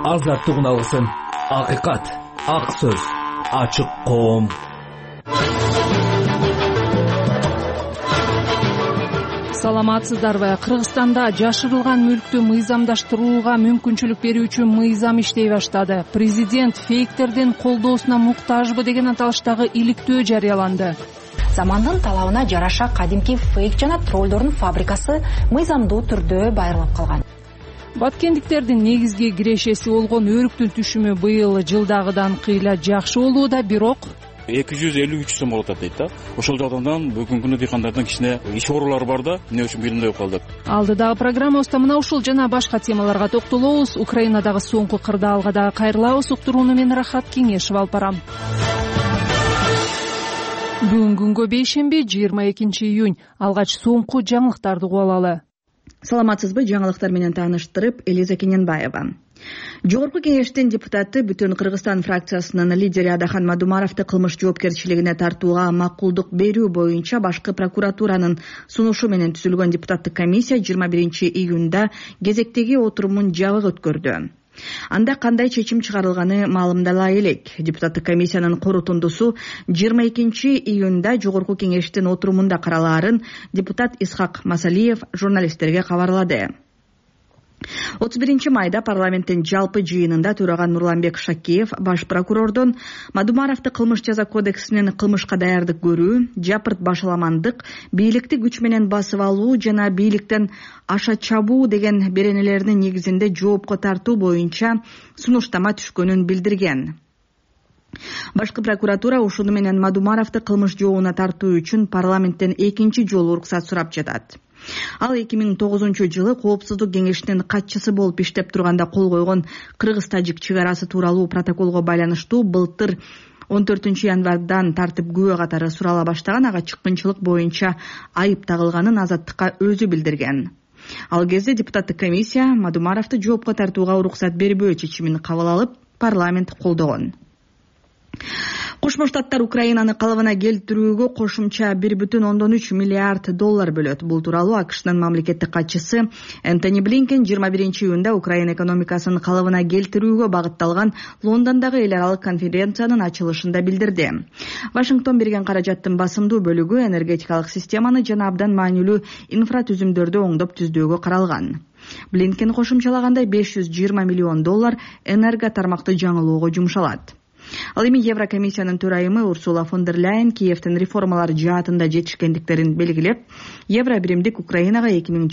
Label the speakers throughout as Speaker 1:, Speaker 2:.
Speaker 1: азаттыгын алсын. Акыйкат, ак сөз, ачык коом.
Speaker 2: Саламатсыздарбы? Кыргызстанда жашырылган мүлктү мыйзамдаштырууга мүмкүнчүлүк берүүчү мыйзам иштей баштады. Президент фейктердин колдоосуна муктажбы деген аталыштагы иликтөө жарыяланды.
Speaker 3: Замандын талабына жараша кадимки фейк жана троллдордун фабрикасы мыйзамдуу түрдө байырылып калган.
Speaker 2: Баткендиктердин негизги кирешеси болгон өрүктүн түшүмү быйыл жылдагыдан кыйла жакшы болууда, бирок
Speaker 4: 253 сом болот дейт да. Ошол жагдан бүгүнкү күнү дыйкандардын кичине иш оорулары бар да, эмне үчүн билинбей калды.
Speaker 2: Алдыдагы программабызда мына ушул жана башка темаларга токтолобуз. Украинадагы соңку кырдаалга дагы кайрылабыз. Уктурууну мен Рахат Кеңешев алып барам. Бүгүн күнгө бейшемби 22 июнь. Алгач соңку жаңылыктарды угуп алалы.
Speaker 5: Саламатсызбы? Жаңылыктар менен тааныштырып, Элиза Кененбаева. Жогорку кеңештин депутаты Бүтүн Кыргызстан фракциясынын лидери Адахан Мадумаровду кылмыш жоопкерчилигине тартууга макулдук берүү боюнча башкы прокуратуранын сунушу менен түзүлгөн депутаттык комиссия 21 июнда кезектеги отурумун жабык өткөрдү. Анда кандай чечим чыгарылганы маалымдала элек. Депутаттык комиссиянын корутундусу 22 июнда жогорку кеңештин отурумунда каралаарын депутат Исхак Масалиев журналисттерге кабарлады. 31 майда парламенттин жалпы жыйынында төраган Нурланбек Шакеев баш прокурордон Мадумаровду кылмыш жаза кодексинин кылмышка даярдык көрүү, жапырт башаламандык, бийликти күч менен басып алуу жана бийликтен аша чабуу деген беренелеринин негизинде жоопко тартуу боюнча сунуштама түшкөнүн билдирген. Башкы прокуратура ушуну менен Мадумаровду кылмыш жообуна тартуу үчүн парламенттен экинчи жолу уруксат сурап жатат. Ал 2009-жылы Коопсуздук кеңешинин катчысы болуп иштеп турганда кол койгон Кыргыз-Тажик чек арасы тууралуу протоколго байланыштуу былтыр 14 январдан тартып күбө катары сурала баштаган, ага чыккынчылык боюнча айып тагылганын Азаттыкка өзү билдирген. Ал кезде депутаттык комиссия Мадумаровду жоопко тартууга уруксат бербөө чечимин кабыл алып, парламент колдогон. Кошмо Штаттар Украинаны калыбына келтирүүгө кошумча 1,3 миллиард доллар бөлөт. Бул тууралуу АКШнын мамлекеттик катчысы Энтони Блинкен 21 июнда Украина экономикасын калыбына келтирүүгө багытталган Лондондогу эл аралык конференциянын ачылышында билдирди. Вашингтон берген каражаттын басымдуу бөлүгү энергетикалык системаны жана абдан маанилүү инфратүзүмдөрдү оңдоп түздөөгө каралган. Блинкен кошумчалагандай 520 миллион доллар энерго тармакты жаңылоого жумшалат. Ал эми Еврокомиссиянын төрайымы Урсула фон дер Ляйен Киевтин реформалар жаатында жетишкендиктерин белгилеп, евро биримдик Украинага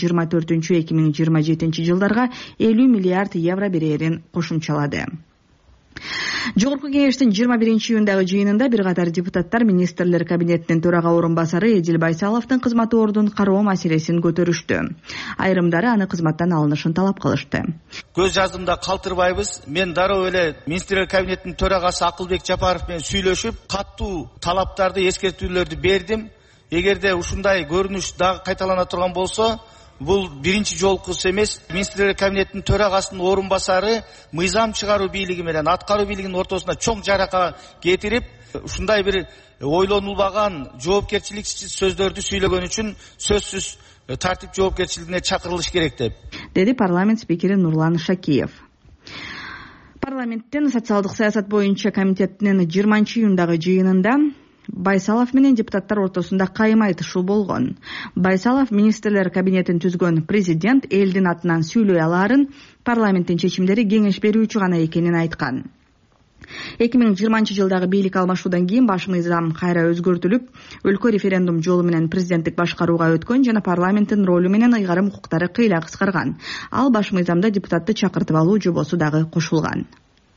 Speaker 5: 2024-2027 жылдарга 50 миллиард евро берерин кошумчалады. Жогорку кеңештин 21 июндагы жыйынында бир катар депутаттар министрлер кабинетинин төрага орун басары Эдил Байсаловдун кызмат ордун кароо маселесин көтөрүштү. Айрымдары аны кызматтан алынышын талап кылышты.
Speaker 6: Көз жаздымда калтырбайбыз. Мен дароо эле министрлер кабинетинин төрагасы Акылбек Жапаров менен сүйлөшүп, каттуу талаптарды, эскертүүлөрдү бердим. Эгерде ушундай көрүнүш дагы кайталана турган болсо, бул биринчи жолкусу эмес. Министрлер кабинетинин төрагасынын орун басары мыйзам чыгаруу бийлиги менен аткаруу бийлигинин ортосуна чоң жарака кетирип, ушундай бир ойлонулбаган жоопкерчиликсиз сөздөрдү сүйлөгөн үчүн сөзсүз тартип жоопкерчилигине чакырылыш керек деди
Speaker 5: парламент спикери Нурлан Шакеев. Парламенттин социалдык саясат боюнча комитетинин 20 июндагы жыйынында Байсалов менен депутаттар ортосунда кайым айтышуу болгон. Байсалов министрлер кабинетин түзгөн президент элдин атынан сүйлөй алаарын, парламенттин чечимдери кеңеш берүүчү гана экенин айткан. 2020 жылдагы бийлик алмашуудан кийин баш мыйзам кайра өзгөртүлүп, өлкө референдум жолу менен президенттик башкарууга өткөн жана парламенттин ролу менен ыйгарым укуктары кыйла кыскарган. Ал баш мыйзамда депутатты чакыртып алуу жобосу дагы кошулган.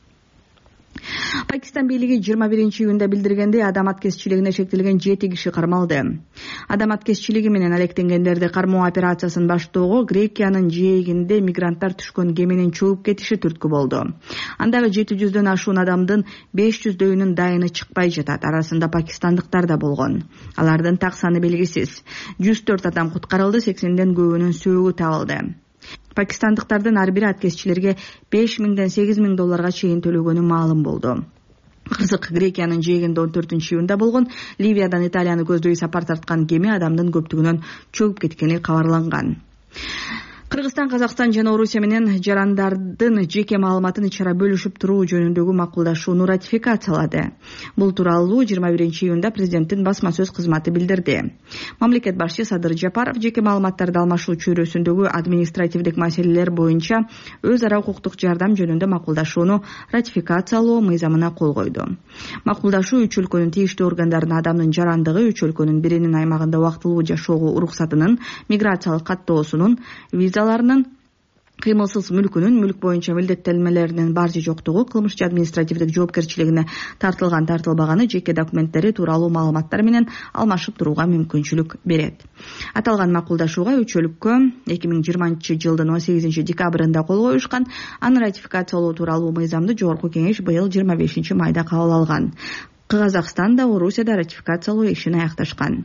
Speaker 5: Пакистан бийлиги 21 июнда билдиргендей адам аткезчилигине шектелген 7 киши кармалды. Адам аткезчилиги менен алектенгендерди кармоо операциясын баштоого Грекиянын жээгинде мигранттар түшкөн кеменин чөгүп кетиши түрткү болду. Андагы 700дөн ашуун адамдын 500дөйүнүн дайыны чыкпай жатат. Арасында пакистандыктар да болгон. Алардын так саны белгисиз. 104 адам куткарылды, 80ден көбүнүн сөөгү табылды. Пакистандыктардын ар бир аткезчилерге 5000ден 8000 долларга чейин төлөгөнү маалым болду. Кырсык Грекиянын жээгинде 14 июнда болгон Ливиядан Италияны көздөй сапар тарткан кеме адамдын көптүгүнөн чөгүп кеткени кабарланган. Кыргызстан, Казакстан жана Орусия менен жарандардын жеке маалыматын ичара бөлүшүп туруу жөнүндөгү макулдашууну ратификациялады. Бул тууралуу 21-июнда президенттин басма сөз кызматы билдирди. Мамлекет башчы Садыр Жапаров жеке маалыматтарды алмашуу чөйрөсүндөгү административдик маселелер боюнча өз ара укуктук жардам жөнүндө макулдашууну ратификациялоо мыйзамына кол койду. Макулдашуу үч өлкөнүн тийиштүү органдарына адамдын жарандыгы, үч өлкөнүн биринин аймагында убактылуу жашоого уруксатынын, миграциялык каттоосунун, визаларынын, кыймылсыз мүлкүнүн, мүлк боюнча милдеттенмелеринин бар же жоктугу, кылмыш же административдик жоопкерчилигине тартылган тартылбаганы, жеке документтери тууралуу маалыматтар менен алмашып турууга мүмкүнчүлүк берет. Аталган макулдашууга үч өлкө 2020-жылдын 18 декабрында кол коюшкан. Аны ратификациялоо тууралуу мыйзамды Жогорку Кеңеш быйыл 25 майда кабыл алган. Казакстан да Орусия да ратификациялоо ишин аякташкан.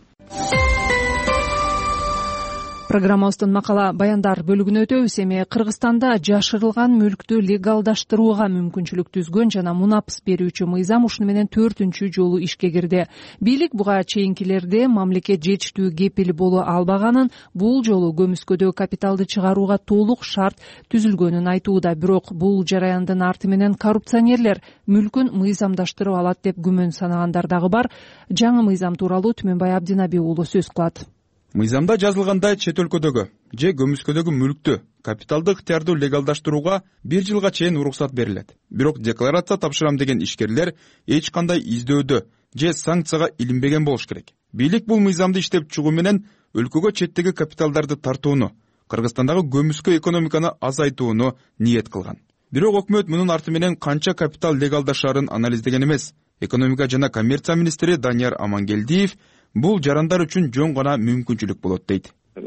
Speaker 2: Программабыздын макала баяндар бөлүгүнө өтөбүз. Эми Кыргызстанда жашырылган мүлктү легалдаштырууга мүмкүнчүлүк түзгөн жана мунапыс берүүчү мыйзам ушуну менен 4-чү жолу ишке кирди. Бийлик буга чейинкилерде мамлекет жетиштүү кепил боло албаганын, бул жолу көмүскөдө капиталды чыгарууга толук шарт түзүлгөнүн айтууда. Бирок бул жараяндын арты менен коррупционерлер мүлкүн мыйзамдаштырып алат деп күмөн санагандар дагы бар. Жаңы мыйзам тууралуу Түмөнбай Абдинаби уулу сөз кылат.
Speaker 7: Мыйзамда жазылгандай чет өлкөдөгү же көмүскөдөгү мүлктү капиталдык ыктыярдуу легалдаштырууга 1 жылга чейин уруксат берилет. Бирок декларация тапшырам деген ишкерлер эч кандай издөөдө же санкцияга илинбеген болуш керек. Бийлик бул мыйзамды иштеп чыгуу менен өлкөгө четтеги капиталдарды тартууну, Кыргызстандагы көмүскө экономиканы азайтууну ниет кылган. Бирок өкмөт мунун арты менен канча капитал легалдашарын анализдеген эмес. Экономика жана коммерция министри Данияр Амангелдиев бул жарандар үчүн жөн гана мүмкүнчүлүк болот дейт.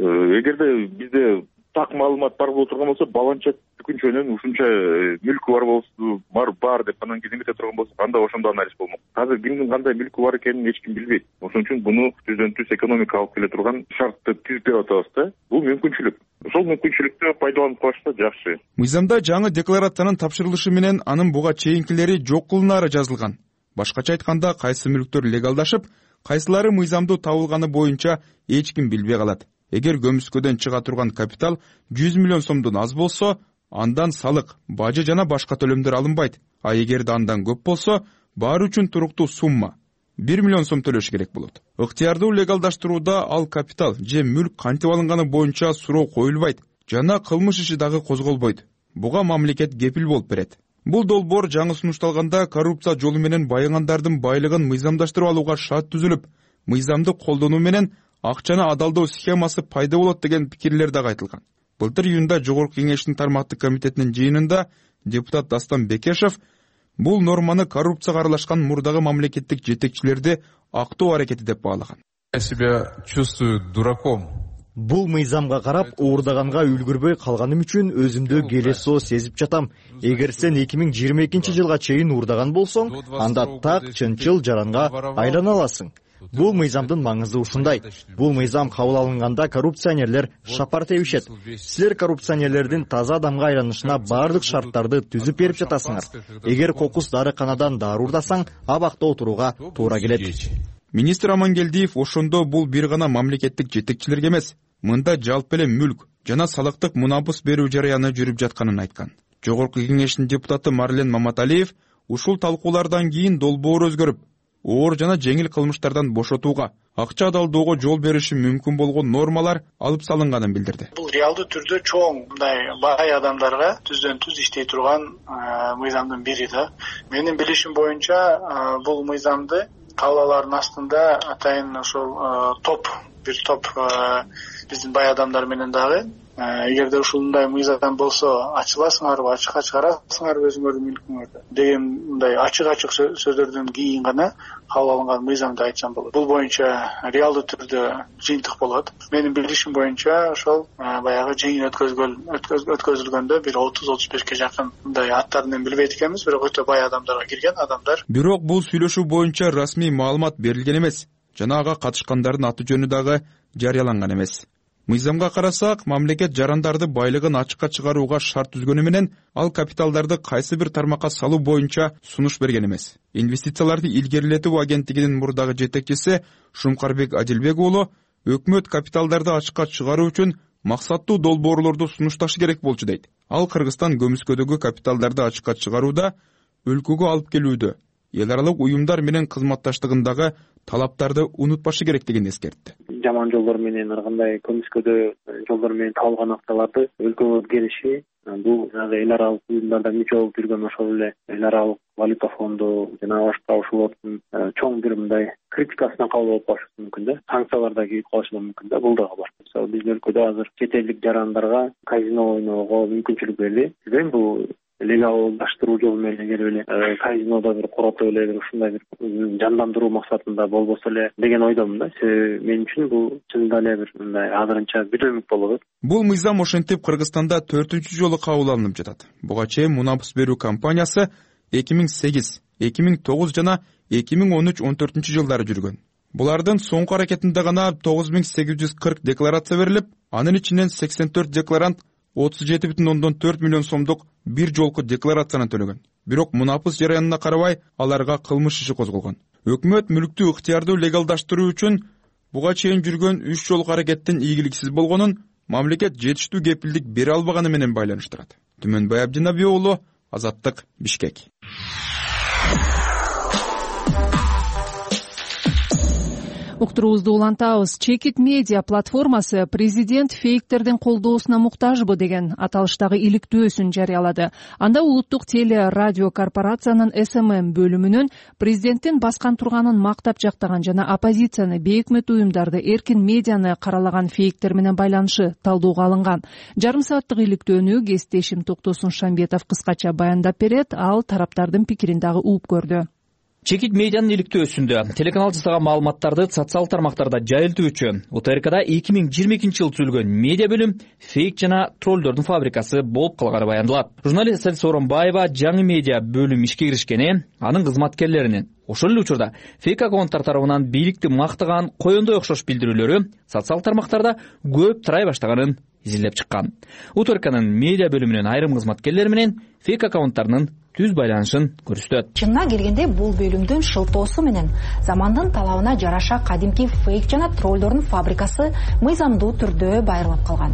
Speaker 8: Эгерде бизде так маалымат бар боло турган болсо, баланча күнчөнүн ушунча мүлкү бар болсо, бар деп анан кийин кете турган болсо, анда ошондо анализ болмок. Азыр кимдин кандай мүлкү бар экенин эч ким билбейт. Ошон үчүн буну түздөн түз экономика алып келе турган шартты түзүп берип атабыз да. Бул мүмкүнчүлүк. Ошол мүмкүнчүлүктү пайдаланып калышса жакшы.
Speaker 7: Мыйзамда жаңы декларациянын тапшырылышы менен анын буга чейинкилери жок кылынаары жазылган. Башкача айтканда, кайсы мүлктөр легалдашып, кайсылары мыйзамдуу табылганы боюнча эч ким билбей калат. Эгер көмүскөдөн чыга турган капитал 100 миллион сомдон аз болсо, андан салык, бажы жана башка төлөмдөр алынбайт. А эгерде андан көп болсо, баары үчүн туруктуу сумма 1 миллион сом төлөш керек болот. Ыктыярдуу легалдаштырууда ал капитал же мүлк кантип алынганы боюнча суроо коюлбайт жана кылмыш иши дагы козголбойт. Буга мамлекет кепил болуп берет. Бул долбоор жаңы сунушталганда коррупция жолу менен байыгандардын байлыгын мыйзамдаштырып алууга шарт түзүлүп, мыйзамды колдонуу менен акчаны адалдоо схемасы пайда болот деген пикирлер дагы айтылган. Былтыр июнда Жогорку Кеңештин тармактык комитетинин жыйынында депутат Дастан Бекешев бул норманы коррупцияга аралашкан мурдагы мамлекеттик жетекчилерди актоо аракети деп баалаган.
Speaker 9: Я себя чувствую дураком.
Speaker 10: Бул мыйзамга карап уурдаганга үлгүрбөй калганым үчүн өзүмдү келесоо сезип жатам. Эгер сен 2022-жылга чейин уурдаган болсоң, анда так чынчыл жаранга айлана аласың. Бул мыйзамдын маңызы ушундай. Бул мыйзам кабыл алынганда коррупционерлер шапар тебишет. Силер коррупционерлердин таза адамга айланышына бардык шарттарды түзүп берип жатасыңар. Эгер кокус дарыканадан дары уурдасаң, абакта отурууга туура келет.
Speaker 7: Министр Амангелдиев ошондо бул бир гана мамлекеттик жетекчилерге эмес, мында жалпы эле мүлк жана салыктык мунапыс берүү жараяны жүрүп жатканын айткан. Жогорку Кеңештин депутаты Марлен Маматалиев ушул талкуулардан кийин долбоор өзгөрүп, оор жана жеңил кылмыштардан бошотууга, акча адалдоого жол бериши мүмкүн болгон нормалар алып салынганын билдирди.
Speaker 11: Бул реалдуу түрдө чоң мындай бай адамдарга түздөн түз иштей турган мыйзамдын бири да. Менин билишим боюнча бул мыйзамды калалардын астында атайын ошол бир топ биздин бай адамдар менен дагы эгерде ушундай мыйзам болсо ачыласыңарбы, ачыкка чыгарасыңарбы өзүңөрдүн мүлкүңөрдү деген мындай ачык сөздөрдөн кийин гана кабыл алынган мыйзамды айтсам болот. Бул боюнча реалдуу түрдө жыйынтык болот. Менин билишим боюнча ошол баягы жыйын өткөзүлгөндө бир 30-35ке жакын мындай аттарын билбейт экенбиз, бирок өтө бай адамдарга кирген адамдар.
Speaker 7: Бирок бул сүйлөшүү боюнча расмий маалымат берилген эмес жана ага катышкандардын аты жөнү дагы жарыяланган эмес. Мыйзамга карасак, мамлекет жарандарды байлыгын ачыкка чыгарууга шарт түзгөнү менен ал капиталдарды кайсы бир тармакка салуу боюнча сунуш берген эмес. Инвестицияларды илгерилетүү агенттигинин мурдагы жетекчиси Шумкарбек Адилбек уулу өкмөт капиталдарды ачыкка чыгаруу үчүн максаттуу долбоорлорду сунушташы керек болчу дейт. Ал Кыргызстан көмүскөдөгү капиталдарды ачыкка чыгарууда, өлкөгө алып келүүдө эл аралык уюмдар менен кызматташтыгындагы талаптарды унутпашы керектигин эскертти.
Speaker 12: Жаман жолдор менен ар кандай көмүскөдө жолдор менен табылган акчаларды өлкөгө келиши, бул эл аралык уюмдарда мүчө болуп жүргөн ошол эле эл аралык валюта фонду жана башка ушулардын чоң бир мындай критикасына кабыл болуп калышы мүмкүн да, санкциялар да кийип калышы мүмкүн да, бул дагы бар. Мисалы биздин өлкөдө азыр чет элдик жарандарга казино ойноого мүмкүнчүлүк берди. Билбейм, бул легалдаштыруу жолу менен келип эле казинодо бир коротуп эле бир ушундай бир жандандыруу максатында болбосо эле деген ойдомун да. Мен үчүн бул чынында эле бир мындай азырынча бирөөмүк болот.
Speaker 7: Бул мыйзам ошентип Кыргызстанда 4-чү жолу кабыл алынып жатат. Буга чейин мунапыс берүү компаниясы 2008, 2009 жана 2013-14 жылдары жүргөн. Булардын соңку аракетинде гана 9840 декларация берилип, анын ичинен 84 декларант 37,4 миллион сомдук бир жолку декларацияны төлөгөн. Бирок мунапыс жараянына карабай аларга кылмыш иши козголгон. Өкмөт мүлктү ыктыярдуу легалдаштыруу үчүн буга чейин жүргөн 3 жолку аракеттин ийгиликсиз болгонун мамлекет жетиштүү кепилдик бере албаганы менен байланыштырат. Түмөнбай Абдинаби уулу, Азаттык, Бишкек.
Speaker 2: Уктуруубузду улантабыз. Чекит медиа платформасы президент фейктердин колдоосуна муктажбы деген аталыштагы иликтөөсүн жарыялады. Анда улуттук теле радио корпорациянын СММ бөлүмүнүн президенттин баскан турганын мактап жактаган жана оппозицияны, бейөкмөт уюмдарды, эркин медианы каралаган фейктер менен байланышы талдоого алынган. Жарым сааттык иликтөөнү кесиптешим Токтосун Шамбетов кыскача баяндап берет. Ал тараптардын пикирин дагы угуп көрдү.
Speaker 1: Чекит медианын иликтөөсүндө телеканал жасаган маалыматтарды социал тармактарда жайылтуу үчүн УТРКда 2022 жылы түзүлгөн медиа бөлүм фейк жана троллдордун фабрикасы болуп калганы баяндалат. Журналист Асель Сооронбаева жаңы медиа бөлүм ишке киришкени, анын кызматкерлеринин ошол эле учурда фейк аккаунттар тарабынан бийликти мактаган коёндой окшош билдирүүлөрү социал тармактарда көп тарай баштаганын изилдеп чыккан. УТРКнын медиа бөлүмүнүн айрым кызматкерлери менен фейк аккаунттарынын түз байланышын көрсөтөт.
Speaker 3: Чынына келгенде бул бөлүмдүн шылтоосу менен замандын талабына жараша кадимки фейк жана троллдордун фабрикасы мыйзамдуу түрдө байырлап калган.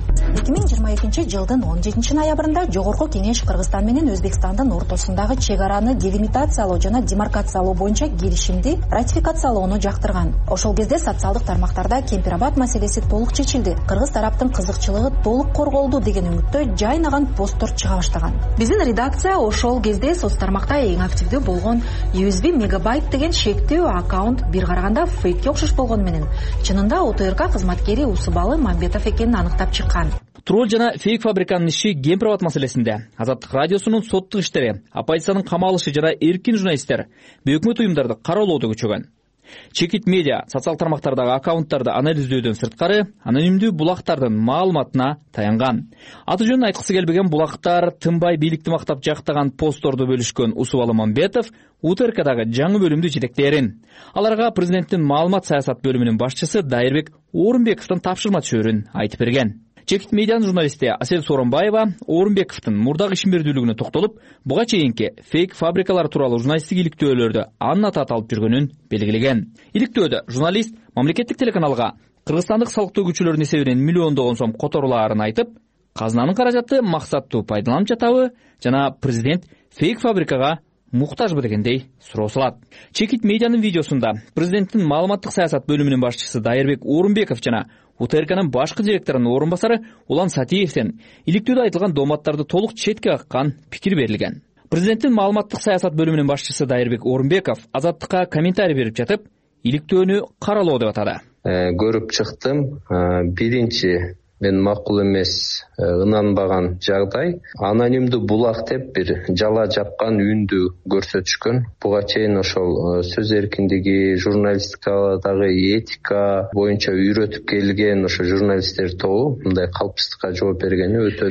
Speaker 3: 2022 жылдын 17 ноябрында Жогорку Кеңеш Кыргызстан менен Өзбекстандын ортосундагы чек араны делимитациялоо жана демаркациялоо боюнча келишимди ратификациялоону жактырган. Ошол кезде социалдык тармактарда Кемпирабад маселеси толук чечилди. Кыргыз тараптын кызыкчылыгы толук корголду деген үмүттө жайнаган посттор чыга баштаган. Биздин редакция ошол кезде соц тармакта эң активдүү болгон 100 мегабайт деген шектүү аккаунт бир караганда фейкке окшош болгону менен чынында УТРК кызматкери Усубалы Мамбетов экенин аныктап чыккан.
Speaker 1: Тролл жана фейк фабриканын иши Кемпирабад маселесинде Азаттык радиосунун соттук иштери, оппозициянын камалышы жана эркин журналисттер бейөкмөт уюмдарды кароолоодо күчөгөн. Чекит медиа социал тармактардагы аккаунттарды анализдөөдөн сырткары анонимдүү булактардын маалыматына таянган. Аты жөнүн айткысы келбеген булактар тынбай бийликти мактап жактаган постторду бөлүшкөн Усубалы Мамбетов УТРКдагы жаңы бөлүмдү жетектээрин. Аларга президенттин маалымат саясат бөлүмүнүн башчысы Дайырбек Орунбековдун тапшырма түшөрүн айтып берген. Чекит медианын журналисти Асель Сооронбаева Орунбековдун мурдагы ишмердүүлүгүнө токтолуп, буга чейинки фейк фабрикалар тууралуу журналисттик иликтөөлөрдү анын атат алып жүргөнүн белгилеген. Иликтөөдө журналист мамлекеттик телеканалга кыргызстандык салыктуу күчөлөрдүн эсебинен миллиондогон сом которулаарын айтып, казынанын каражаты максаттуу пайдаланып жатабы жана президент фейк фабрикага муктажбы дегендей суроо салат. Чекит медианын видеосунда президенттин маалыматтык саясат бөлүмүнүн башчысы Дайырбек Орунбеков жана УТРКнын башкы директорунун орун басары Улан Сатиевден иликтөөдө айтылган дооматтарды толук четке каккан пикир берилген. Президенттин маалыматтык саясат бөлүмүнүн башчысы Дайырбек Орунбеков Азаттыкка комментарий берип жатып, иликтөөнү каралоо деп атады.
Speaker 13: Көрүп чыктым. Биринчи мен макул эмес, ынанбаган жагдай анонимдүү булак деп бир жала жапкан үндү көрсөтүшкөн. Буга чейин ошол сөз эркиндиги, журналистикадагы этика боюнча үйрөтүп келген ошо журналисттер тобу мындай калпыстыкка жооп бергени өтө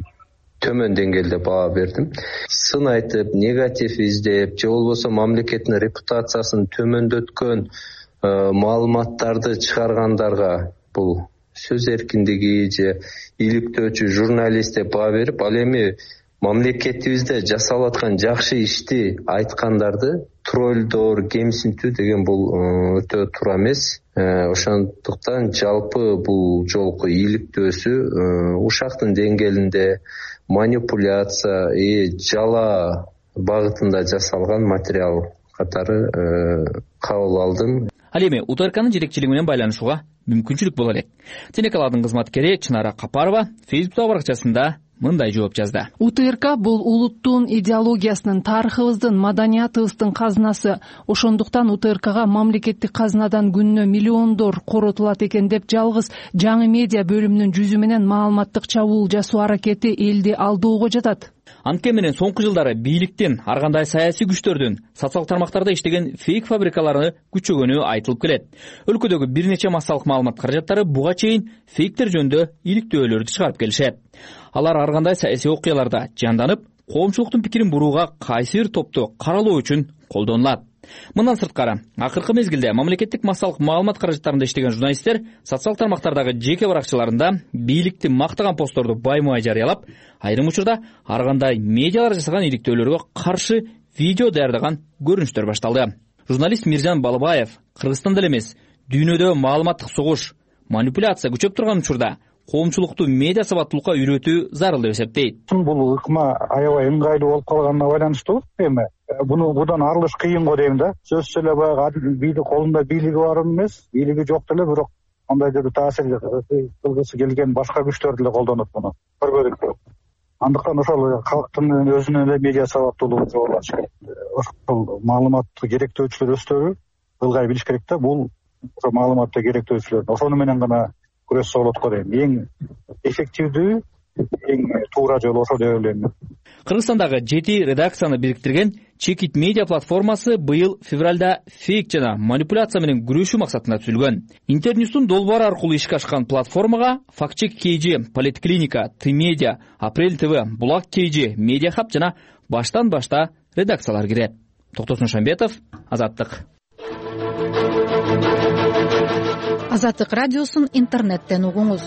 Speaker 13: төмөн деңгээлде баа бердим. Сын айтып, негатив издеп, же болбосо мамлекеттин репутациясын төмөндөткөн маалыматтарды чыгаргандарга бул сөз эркиндиги же иликтөөчү журналист деп баа берип, ал эми мамлекетибизде жасалып аткан жакшы ишти айткандарды троллдор кемсинтүү деген бул өтө туура эмес. Ошондуктан жалпы бул жолку ийгиликтөөсү ушактын деңгээлинде манипуляция жала багытында жасалган материал катары кабыл алдым.
Speaker 1: Ал эми УТРКнын жетекчилиги менен байланышууга мүмкүнчүлүк боло элек. Телекаладын кызматкери Чынара Капарова Фейсбук баракчасында мындай жооп жазды.
Speaker 2: УТРК бул улуттун идеологиясынын, тарыхыбыздын, маданиятыбыздын казынасы. Ошондуктан УТРКга мамлекеттик казынадан күнүнө миллиондор коротулат экен деп жалгыз жаңы медиа бөлүмүнүн жүзү менен маалыматтык чабуул жасоо аракети элди алдоого жатат.
Speaker 1: Анткени менен соңку жылдары бийликтин, ар кандай саясий күчтөрдүн социалдык тармактарда иштеген фейк фабрикалары күчөгөнү айтылып келет. Өлкөдөгү бир нече массалык маалымат каражаттары буга чейин фейктер жөнүндө иликтөөлөрдү чыгарып келишет. Алар ар кандай саясий окуяларда жанданып, коомчулуктун пикирин бурууга кайсы бир топту каралоо үчүн колдонулат. Мындан сырткары, акыркы мезгилде мамлекеттик массалык маалымат каражаттарында иштеген журналисттер социалдык тармактардагы жеке баракчаларында бийликти мактаган постторду баймай жарыялап, айрым учурда ар кандай медиалар жасаган иликтөөлөргө каршы видео даярдаган көрүнүштөр башталды. Журналист Миржан Балыбаев Кыргызстанда эле эмес, дүйнөдө маалыматтык согуш, манипуляция күчөп турган учурда коомчулукту медиа сабаттуулукка үйрөтүү зарыл деп эсептейт.
Speaker 14: Бул ыкма аябай ыңгайлуу болуп калганына байланыштуу. Эми будан арылыш кыйын го дейм да. Сөзсүз эле баягы бийлик колунда бийлиги бар эмес, бийлиги жок деле, бирок кандайдыр таасир кылгысы келген башка күчтөр деле колдонот муну. Көрбөдүк. Андыктан ошол калктын өзүнүн эле медиа сабаттуулугун жоготулаш керек. Ошол маалыматты керектөөчүлөр өздөрү ылгай билиш керек да. Бул ошо маалыматты керектөөчүлөр ошону менен гана күрөшсө болот го дейм. Эң эффективдүү, эң туура жол ошо деп ойлойм.
Speaker 1: Кыргызстандагы 7 редакцияны бириктирген Чекит медиа платформасы быйыл февралда фейк жана манипуляция менен күрөшүү максатында түзүлгөн. Интерньюстун долбоору аркылуу ишке ашкан платформага Фактчек KG, Политклиника, Ты-медиа, Апрель ТВ, Булак KG, Медиахаб жана баштан башта редакциялар кирет. Токтосун Шамбетов, Азаттык.
Speaker 15: Азаттык радиосун интернеттен угуңуз.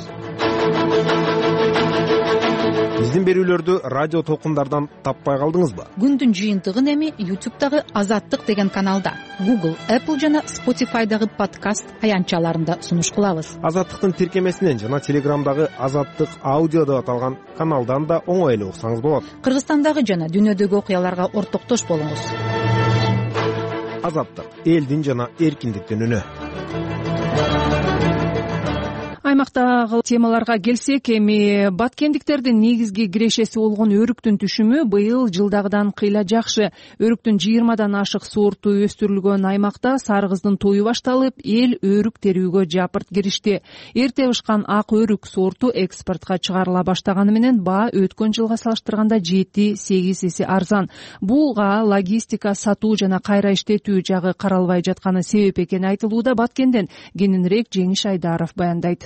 Speaker 16: Биздин берүүлөрдү радио толкундардан таппай калдыңызбы?
Speaker 15: Күндүн жыйынтыгын эми YouTube'дагы Азаттык деген каналда, Google, Apple жана Spotify'дагы подкаст аянтчаларында сунуш кылабыз.
Speaker 16: Азаттыктын тиркемесинен жана Телеграмдагы Азаттык аудио деп аталган каналдан да оңой эле уксаңыз болот.
Speaker 15: Кыргызстандагы жана дүйнөдөгү окуяларга ортоктош болуңуз.
Speaker 16: Азаттык — элдин жана эркиндиктин үнү.
Speaker 2: Аймактагы темаларга келсек, эми баткендиктердин негизги кирешеси болгон өрүктүн түшүмү быйыл жылдагыдан кыйла жакшы. Өрүктүн 20дан ашык сорту өстүрүлгөн аймакта саргыздын тою башталып, эл өрүк терүүгө жапырт киришти. Эрте бышкан ак өрүк сорту экспортко чыгарыла баштаганы менен баа өткөн жылга салыштырганда 7-8 эсе арзан. Буга логистика, сатуу жана кайра иштетүү жагы каралбай жатканы себеп экени айтылууда. Баткенден кененирээк Жеңиш Айдаров баяндайт.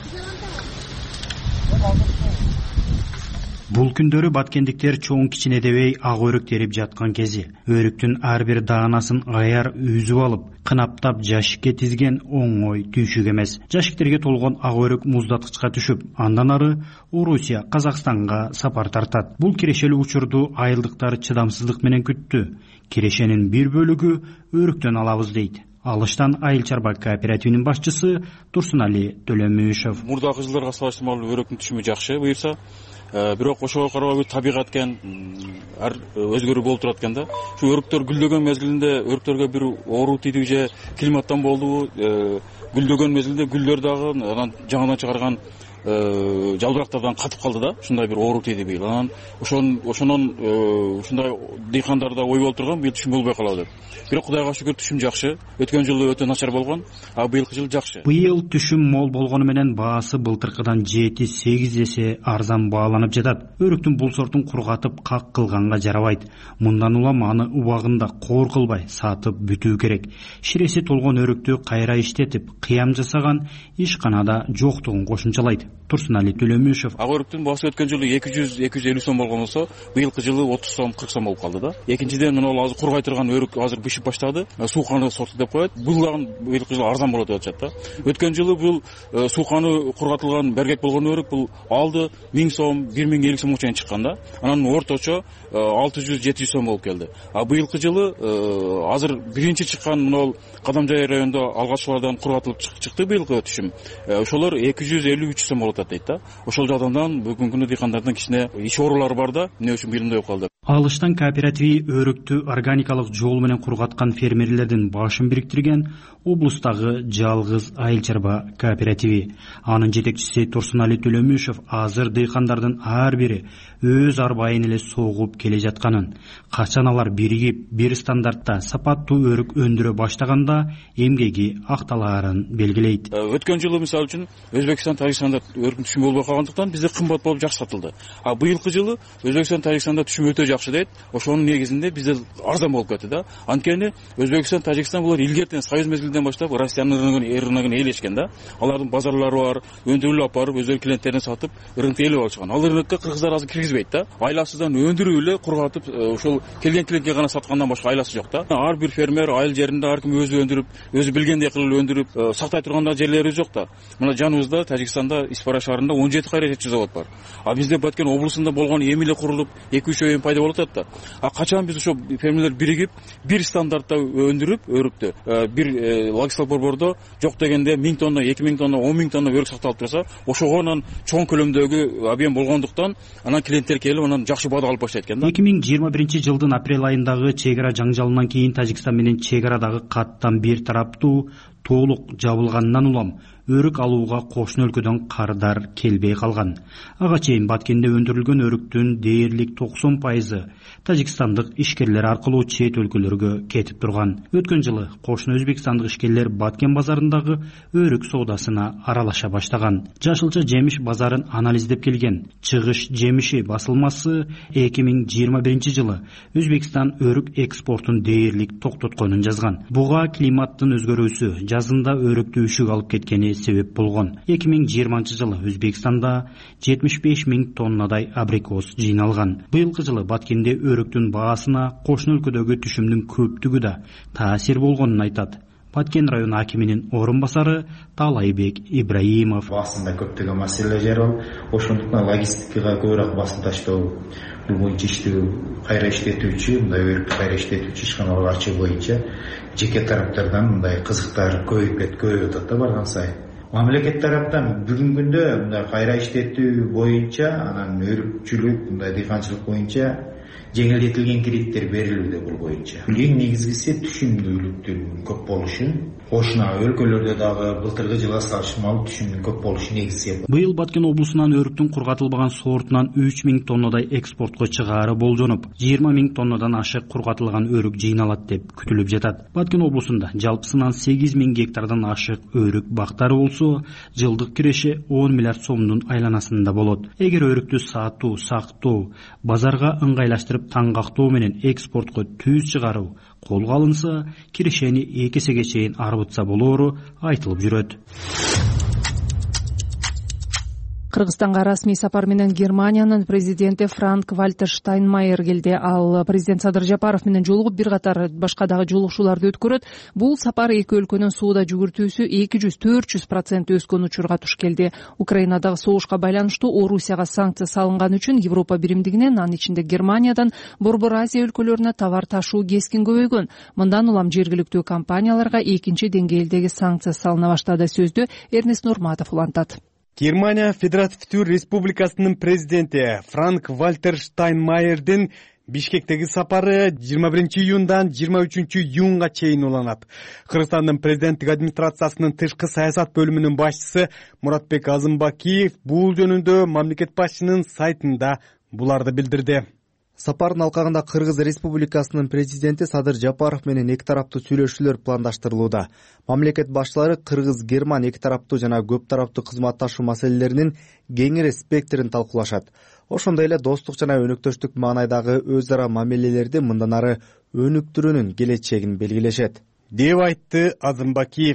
Speaker 17: Бул күндөрү баткендиктер чоң кичине дебей ак өрүк терип жаткан кези. Өрүктүн ар бир даанасын аяр үзүп алып, кынаптап жашикке тизген оңой түйшүк эмес. Жашиктерге толгон ак өрүк муздаткычка түшүп, андан ары Орусия, Казакстанга сапар тартат. Бул кирешелүү учурду айылдыктар чыдамсыздык менен күттү. Кирешенин бир бөлүгү өрүктөн алабыз дейт. Алыштан Айыл чарба кооперативинин башчысы Турсунали Төлөмүшев.
Speaker 4: Мурдагы жылдарга салыштырмалуу өрүктүн түшүмү жакшы буюрса, бирок ошого карабай табигат экен, өзгөрүү болуп турат экен да. Ушу өрүктөр гүлдөгөн мезгилинде өрүктөргө бир оору тийдиби же климаттан болдубу, гүлдөгөн мезгилде гүлдөр дагы анан жаңадан чыгарган жалбырактардан катып калды да, ушундай бир оору тийди быйыл. Анан ошонун ушундай дыйкандарда ой болуп турган, быйыл түшүм болбой калабы деп. Бирок Кудайга шүгүр түшүм жакшы. Өткөн жылы өтө начар болгон, а быйылкы жыл жакшы.
Speaker 17: Быйыл түшүм мол болгону менен баасы былтыркыдан 7-8 эсе арзан бааланып жатат. Өрүктүн бул сортун кургатып как кылганга жарабайт. Мындан улам аны убагында коор кылбай сатып бүтүү керек. Ширеси толгон өрүктү кайра иштетип, кыям жасаган ишканада жоктугун кошумчалайт. Турсунали Төлөмүшев.
Speaker 4: Ак өрүктүн баасы өткөн жылы 200-250 сом болгон болсо, быйылкы жылы 30 сом, 40 сом болуп калды да. Экинчиден, мына азыр кургай турган өрүк азыр бишип баштады. Сууканы сорты деп коет. Бул дагы быйылкы жылы арзан болот деп атышат да. Өткөн жылы бул сууканы кургатылган бергек болгон өрүк бул алды 1000 сом, 1050 сомго чейин чыккан да. Анан орточо 600-700 сом болуп келди. А быйылкы жылы азыр биринчи чыккан мына Кадамжай районунда алгачкылардан кургатылып чыкты быйылкы түшүм. Ошолор 250-300 сом болот дейт да. Ошол жагдан бүгүнкү күндө дыйкандардын кичине иш оорулары бар да, эмне үчүн быйыл болуп калды.
Speaker 17: Алыштан кооперативи өрүктү органикалык жол менен кургаткан фермерлердин башын бириктирген облустагы жалгыз айыл чарба кооперативи. Анын жетекчиси Турсунали Төлөмүшев азыр дыйкандардын ар бири өз арбайын эле согуп келе жатканын, качан алар биригип бир стандартта сапаттуу өрүк өндүрө баштаганда эмгеги акталаарын белгилейт.
Speaker 4: Өткөн жылы мисалы үчүн Өзбекстан, Тажикстанда өрүктүн түшүмү болбой калгандыктан бизде кымбат болуп жакшы сатылды. А быйылкы жылы Өзбекстан, Тажикстанда түшүм өтө жакшы дейт. Ошонун негизинде бизде арзан болуп кетти да. Анткени Өзбекстан, Тажикстан булар илгертен союз мезгилинен баштап Россиянын рыногун ээлешкен да. Алардын базарлары бар, өндүрүлүп алып барып өздөрү клиенттерине сатып рынокто ээлеп алышкан. Ал рынокко кыргыздар азыр киргизбейт да. Айласыздан өндүрүп эле кургатып, ошол келген клиентке гана саткандан башка айласы жок да. Ар бир фермер айыл жеринде ар ким өзү өндүрүп, өзү билгендей кылып өндүрүп сактай турган жерлери жок да. Мына жаныбызда Тажикстанда Испара шаарында 17 кайрачы завод бар. А бизде Баткен облусунда болгон эми эле курулуп 2-3 үй пайда болуп атат да. А качан биз ошо фермерлер биригип бир стандартта өндүрүп өрүктү бир логистикалык борбордо жок дегенде 1000 тонна, 2000 тонна, 10 000 тонна өрүк сакталып турса, ошого анан чоң көлөмдөгү объем болгондуктан анан клиенттер келип анан жакшы баада алып баштайт экен да.
Speaker 17: 2021 жылдын апрель айындагы чек ара жаңжалынан кийин Тажикстан менен чек арадагы каттан бир тараптуу толук жабылгандан улам өрүк алууга кошуна өлкөдөн кардар келбей калган. Ага чейин Баткенде өндүрүлгөн өрүктүн дээрлик 90% тажикстандык ишкерлер аркылуу чет өлкөлөргө кетип турган. Өткөн жылы кошуна өзбекстандык ишкерлер Баткен базарындагы өрүк соодасына аралаша баштаган. Жашылча жемиш базарын анализдеп келген Чыгыш жемиши басылмасы 2021 жылы Өзбекстан өрүк экспортун дээрлик токтотконун жазган. Буга климаттын өзгөрүүсү, жазында өрүктү үшүк алып кеткени себеп болгон. 2020 жылы Өзбекстанда 75 000 тоннадай абрикос жыйналган. Быйылкы жылы Баткенде өрүктүн баасына кошуна өлкөдөгү түшүмдүн көптүгү да таасир болгонун айтат. Баткен район акиминин орун басары Талайбек Ибраимов.
Speaker 18: Басында көптөгөн маселелер бар. Ошондуктан логистикага көбүрөөк басым таштоо, бул боюнча кайра иштетүүчү, мындай өрүк кайра иштетүүчү ишканалар ачуу боюнча жеке тараптардан мындай кызыктар көбөйүп атат да барган сайын. Мамлекет тараптан бүгүнкү күндө мындай кайра иштетүү боюнча, анан өрүкчүлүк, мындай дыйканчылык боюнча жеңилдетилген кредиттер берилүүдө бул боюнча. Эң негизгиси түшүмдүүлүктүн көп болушу. Кошуна өлкөлөрдө дагы былтыркы жылга салыштырмалуу түшүмдүн көп болушу негизи.
Speaker 17: Быйыл Баткен облусунан өрүктүн кургатылбаган сортунан 3000 тоннадай экспортко чыгаары болжонуп, 20 000 тоннадан ашык кургатылган өрүк жыйналат деп күтүлүп жатат. Баткен облусунда жалпысынан 8000 гектардан ашык өрүк бактары болсо, жылдык киреше 10 миллиард сомдун айланасында болот. Эгер өрүктү сатуу, сактоо, базарга ыңгайлаштырып таңгактоо менен экспортко түз чыгаруу колго алынса, кирешени 2 эсеге чейин арбытса болоору айтылып жүрөт.
Speaker 2: Кыргызстанга расмий сапар менен Германиянын президенти Франк-Вальтер Штайнмайер келди. Ал президент Садыр Жапаров менен жолугуп бир катар башка дагы жолугушууларды өткөрөт. Бул сапар эки өлкөнүн соода жүгүртүүсү 200-400% өскөн учурга туш келди. Украинадагы согушка байланыштуу Орусияга санкция салынган үчүн Европа биримдигинен, анын ичинде Германиядан Борбор Азия өлкөлөрүнө товар ташуу кескин көбөйгөн. Мындан улам жергиликтүү компанияларга экинчи деңгээлдеги санкция салына баштады. Сөздү Эрнест Нурматов улантат.
Speaker 19: Германия Федеративдүү Республикасынын президенти Франк-Вальтер Штайнмайердин Бишкектеги сапары 21 июндан 23 июнга чейин уланат. Кыргызстандын президенттик администрациясынын тышкы саясат бөлүмүнүн башчысы Муратбек Азымбакиев бул жөнүндө мамлекет башчынын сайтында буларды билдирди.
Speaker 20: Сапардын алкагында Кыргыз Республикасынын президенти Садыр Жапаров менен эки тараптуу сүйлөшүүлөр пландаштырылууда. Мамлекет башчылары Кыргыз-Герман эки тараптуу жана көп тараптуу кызматташуу маселелеринин кеңири спектрин талкуулашат. Ошондой эле достук жана өнөктөштүк маанайдагы өз ара мамилелерди мындан ары өнүктүрүүнүн келечегин белгилешет,
Speaker 19: деп айтты Азымбакиев.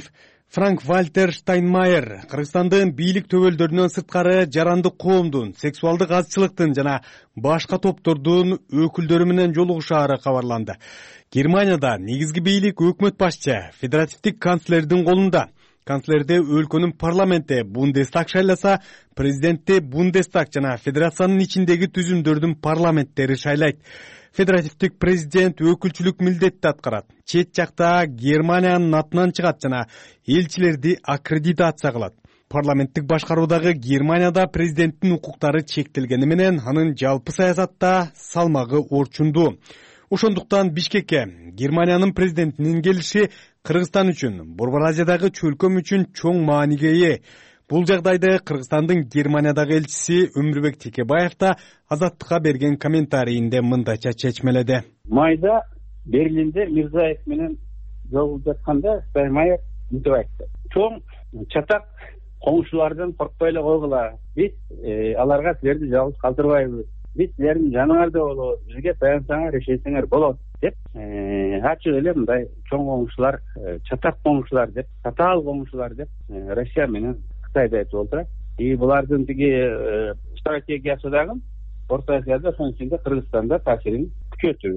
Speaker 19: Франк Вальтер Штайнмайер Кыргызстандын бийлик төбөлдөрүнөн сырткары жарандык коомдун, сексуалдык азчылыктын жана башка топтордун өкүлдөрү менен жолугушаары кабарланды. Германияда негизги бийлик өкмөт башчы, федеративдик канцлердин колунда. Канцлерди өлкөнүн парламенти Бундестаг шайласа, президентти Бундестаг жана федерациянын ичиндеги түзүмдөрдүн парламенттери шайлайт. Федеративдик президент өкүлчүлүк милдетти аткарат. Чет жакта Германиянын атынан чыгат жана элчилерди аккредитация кылат. Парламенттик башкаруудагы Германияда президенттин укуктары чектелгени менен анын жалпы саясатта салмагы орчундуу. Ошондуктан Бишкекке Германиянын президентинин келиши Кыргызстан үчүн, Борбор Азиядагы чөлкөм үчүн чоң мааниге ээ. Бул жагдайды Кыргызстандын Германиядагы элчиси Өмүрбек Текебаев да Азаттыкка берген комментарийинде мындайча чечмеледи.
Speaker 21: Майда Берлинде Мирзаев менен жолугуп жатканда Штайнмайер мынтип айтты. Чоң чатак коңшулардан коркпой эле койгула. Биз аларга силерди жалгыз калтырбайбыз. Биз силердин жаныңарда болобуз. Бизге таянсаңар, ишенсеңер болот деп ачык эле мындай чоң коңшулар, чатак коңшулар деп, татаал коңшулар деп Россия менен Кытайды айтып отурат. Булардын тиги стратегиясы дагы Орто Азияда, ошонун ичинде Кыргызстанда таасирин күчөтүү.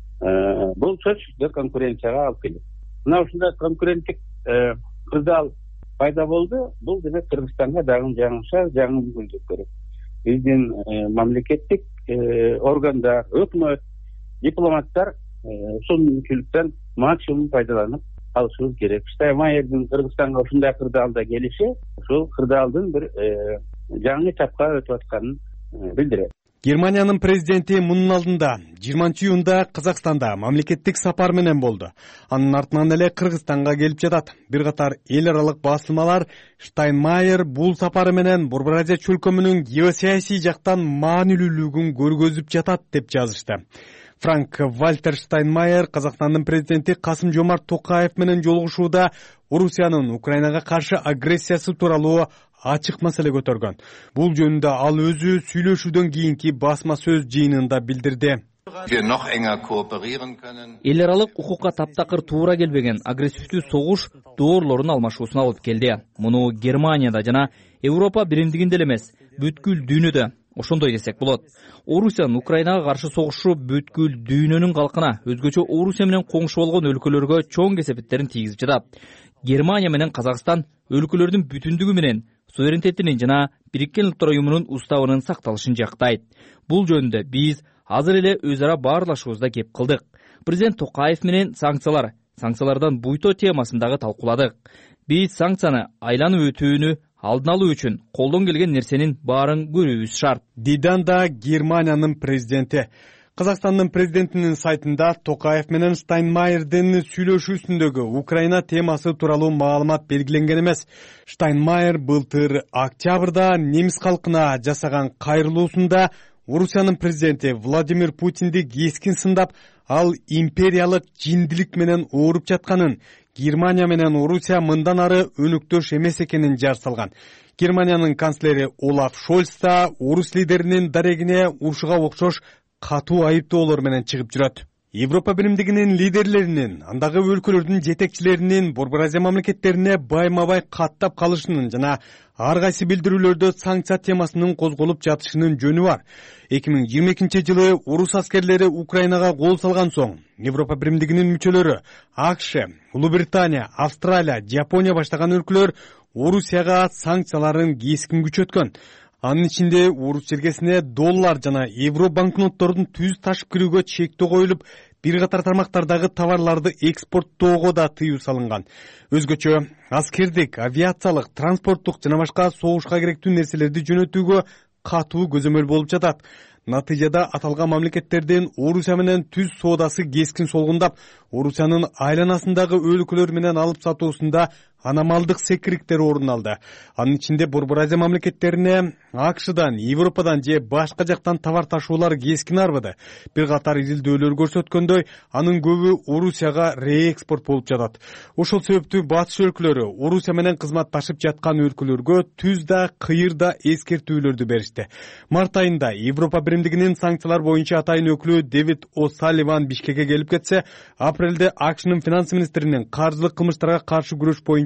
Speaker 21: Бул сөзсүз түрдө конкуренцияга алып келет. Мына ушундай конкуренттик кырдаал пайда болду. Бул демек Кыргызстанга дагы жаңы мүмкүнчүлүк берет. Биздин мамлекеттик органдар, өкмөт, дипломаттар ушул мүмкүнчүлүктөн максимум пайдаланып алышыбыз керек. Штайнмайердин Кыргызстанга ушундай кырдаалда келиши ушул кырдаалдын бир жаңы этапка өтүп атканын билдирет.
Speaker 19: Германиянын президенти мунун алдында 20-июнда Казакстанда мамлекеттик сапар менен болду. Анын артынан эле Кыргызстанга келип жатат. Бир катар эл аралык басылмалар Штайнмайер бул сапары менен Борбор Азия чөлкөмүнүн геосаясий жактан маанилүүлүгүн көргөзүп жатат деп жазышты. Франк Вальтер Штайнмайер Казакстандын президенти Касым Жомарт Токаев менен жолугушууда Орусиянын Украинага каршы агрессиясы тууралуу ачык маселе көтөргөн. Бул жөнүндө ал өзү сүйлөшүүдөн кийинки басма сөз жыйынында билдирди.
Speaker 1: Эл аралык укукка таптакыр туура келбеген агрессивдүү согуш доорлорун алмашуусуна алып келди. Муну Германияда жана Европа биримдигинде эле эмес, бүткүл дүйнөдө ошондой десек болот. Орусиянын Украинага каршы согушу бүткүл дүйнөнүн калкына, өзгөчө Орусия менен коңшу болгон өлкөлөргө чоң кесепеттерин тийгизип жатат. Германия менен Казакстан өлкөлөрдүн бүтүндүгү менен суверенитетинин жана Бириккен Улуттар Уюмунун уставынын сакталышын жактайт. Бул жөнүндө биз азыр эле өз ара баарлашуубузда кеп кылдык. Президент Токаев менен санкциялардан буйто темасын дагы талкууладык. Биз санкцияны айланып өтүүнү алдын алуу үчүн колдон келген нерсенин баарын көрүүбүз шарт.
Speaker 19: Диданда Германиянын президенти. Казакстандын президентинин сайтында Токаев менен Штайнмайердин сүйлөшүүсүндөгү Украина темасы тууралуу маалымат белгиленген эмес. Штайнмайер былтыр октябрда немис калкына жасаган кайрылуусунда Орусиянын президенти Владимир Путинди кескин сындап, ал империялык жиндилик менен ооруп жатканын, Германия менен Орусия мындан ары өнөктөш эмес экенин жар салган. Германиянын канцлери Олаф Шольц да орус лидеринин дарегине ушуга окшош катуу айыптоолор менен чыгып жүрөт. Европа биримдигинин лидерлеринин, андагы өлкөлөрдүн жетекчилеринин Борбор Азия мамлекеттерине байма-бай каттап калышынын жана ар кайсы билдирүүлөрдө санкция темасынын козголуп жатышынын жөнү бар. 2022-жылы орус аскерлери Украинага кол салган соң, Европа биримдигинин мүчөлөрү АКШ, Улуу Британия, Австралия, Жапония баштаган өлкөлөр Орусияга санкцияларын кескин күчөткөн. Анын ичинде орус жергесине доллар жана евро банкноттордун түз ташып кирүүгө чектөө коюлуп, бир катар тармактардагы товарларды экспорттоого да тыюу салынган. Өзгөчө аскердик, авиациялык, транспорттук жана башка согушка керектүү нерселерди жөнөтүүгө катуу көзөмөл болуп жатат. Натыйжада аталган мамлекеттердин Орусия менен түз соодасы кескин солгундап, Орусиянын айланасындагы өлкөлөр менен алып сатуусунда аномалдык секириктер орун алды. Анын ичинде Борбор Азия мамлекеттерине АКШдан, Европадан же башка жактан товар ташуулар кескин арбыды. Бир катар изилдөөлөр көрсөткөндөй, анын көбү Орусияга реэкспорт болуп жатат. Ошол себептүү батыш өлкөлөрү Орусия менен кызматташып жаткан өлкөлөргө түз да, кыйыр да эскертүүлөрдү беришти. Март айында Европа биримдигинин санкциялар боюнча атайын өкүлү Дэвид О'Салливан Бишкекке келип кетсе, апрелде АКШнын финанс министринин каржылык кылмыштарга каршы күрөш боюнча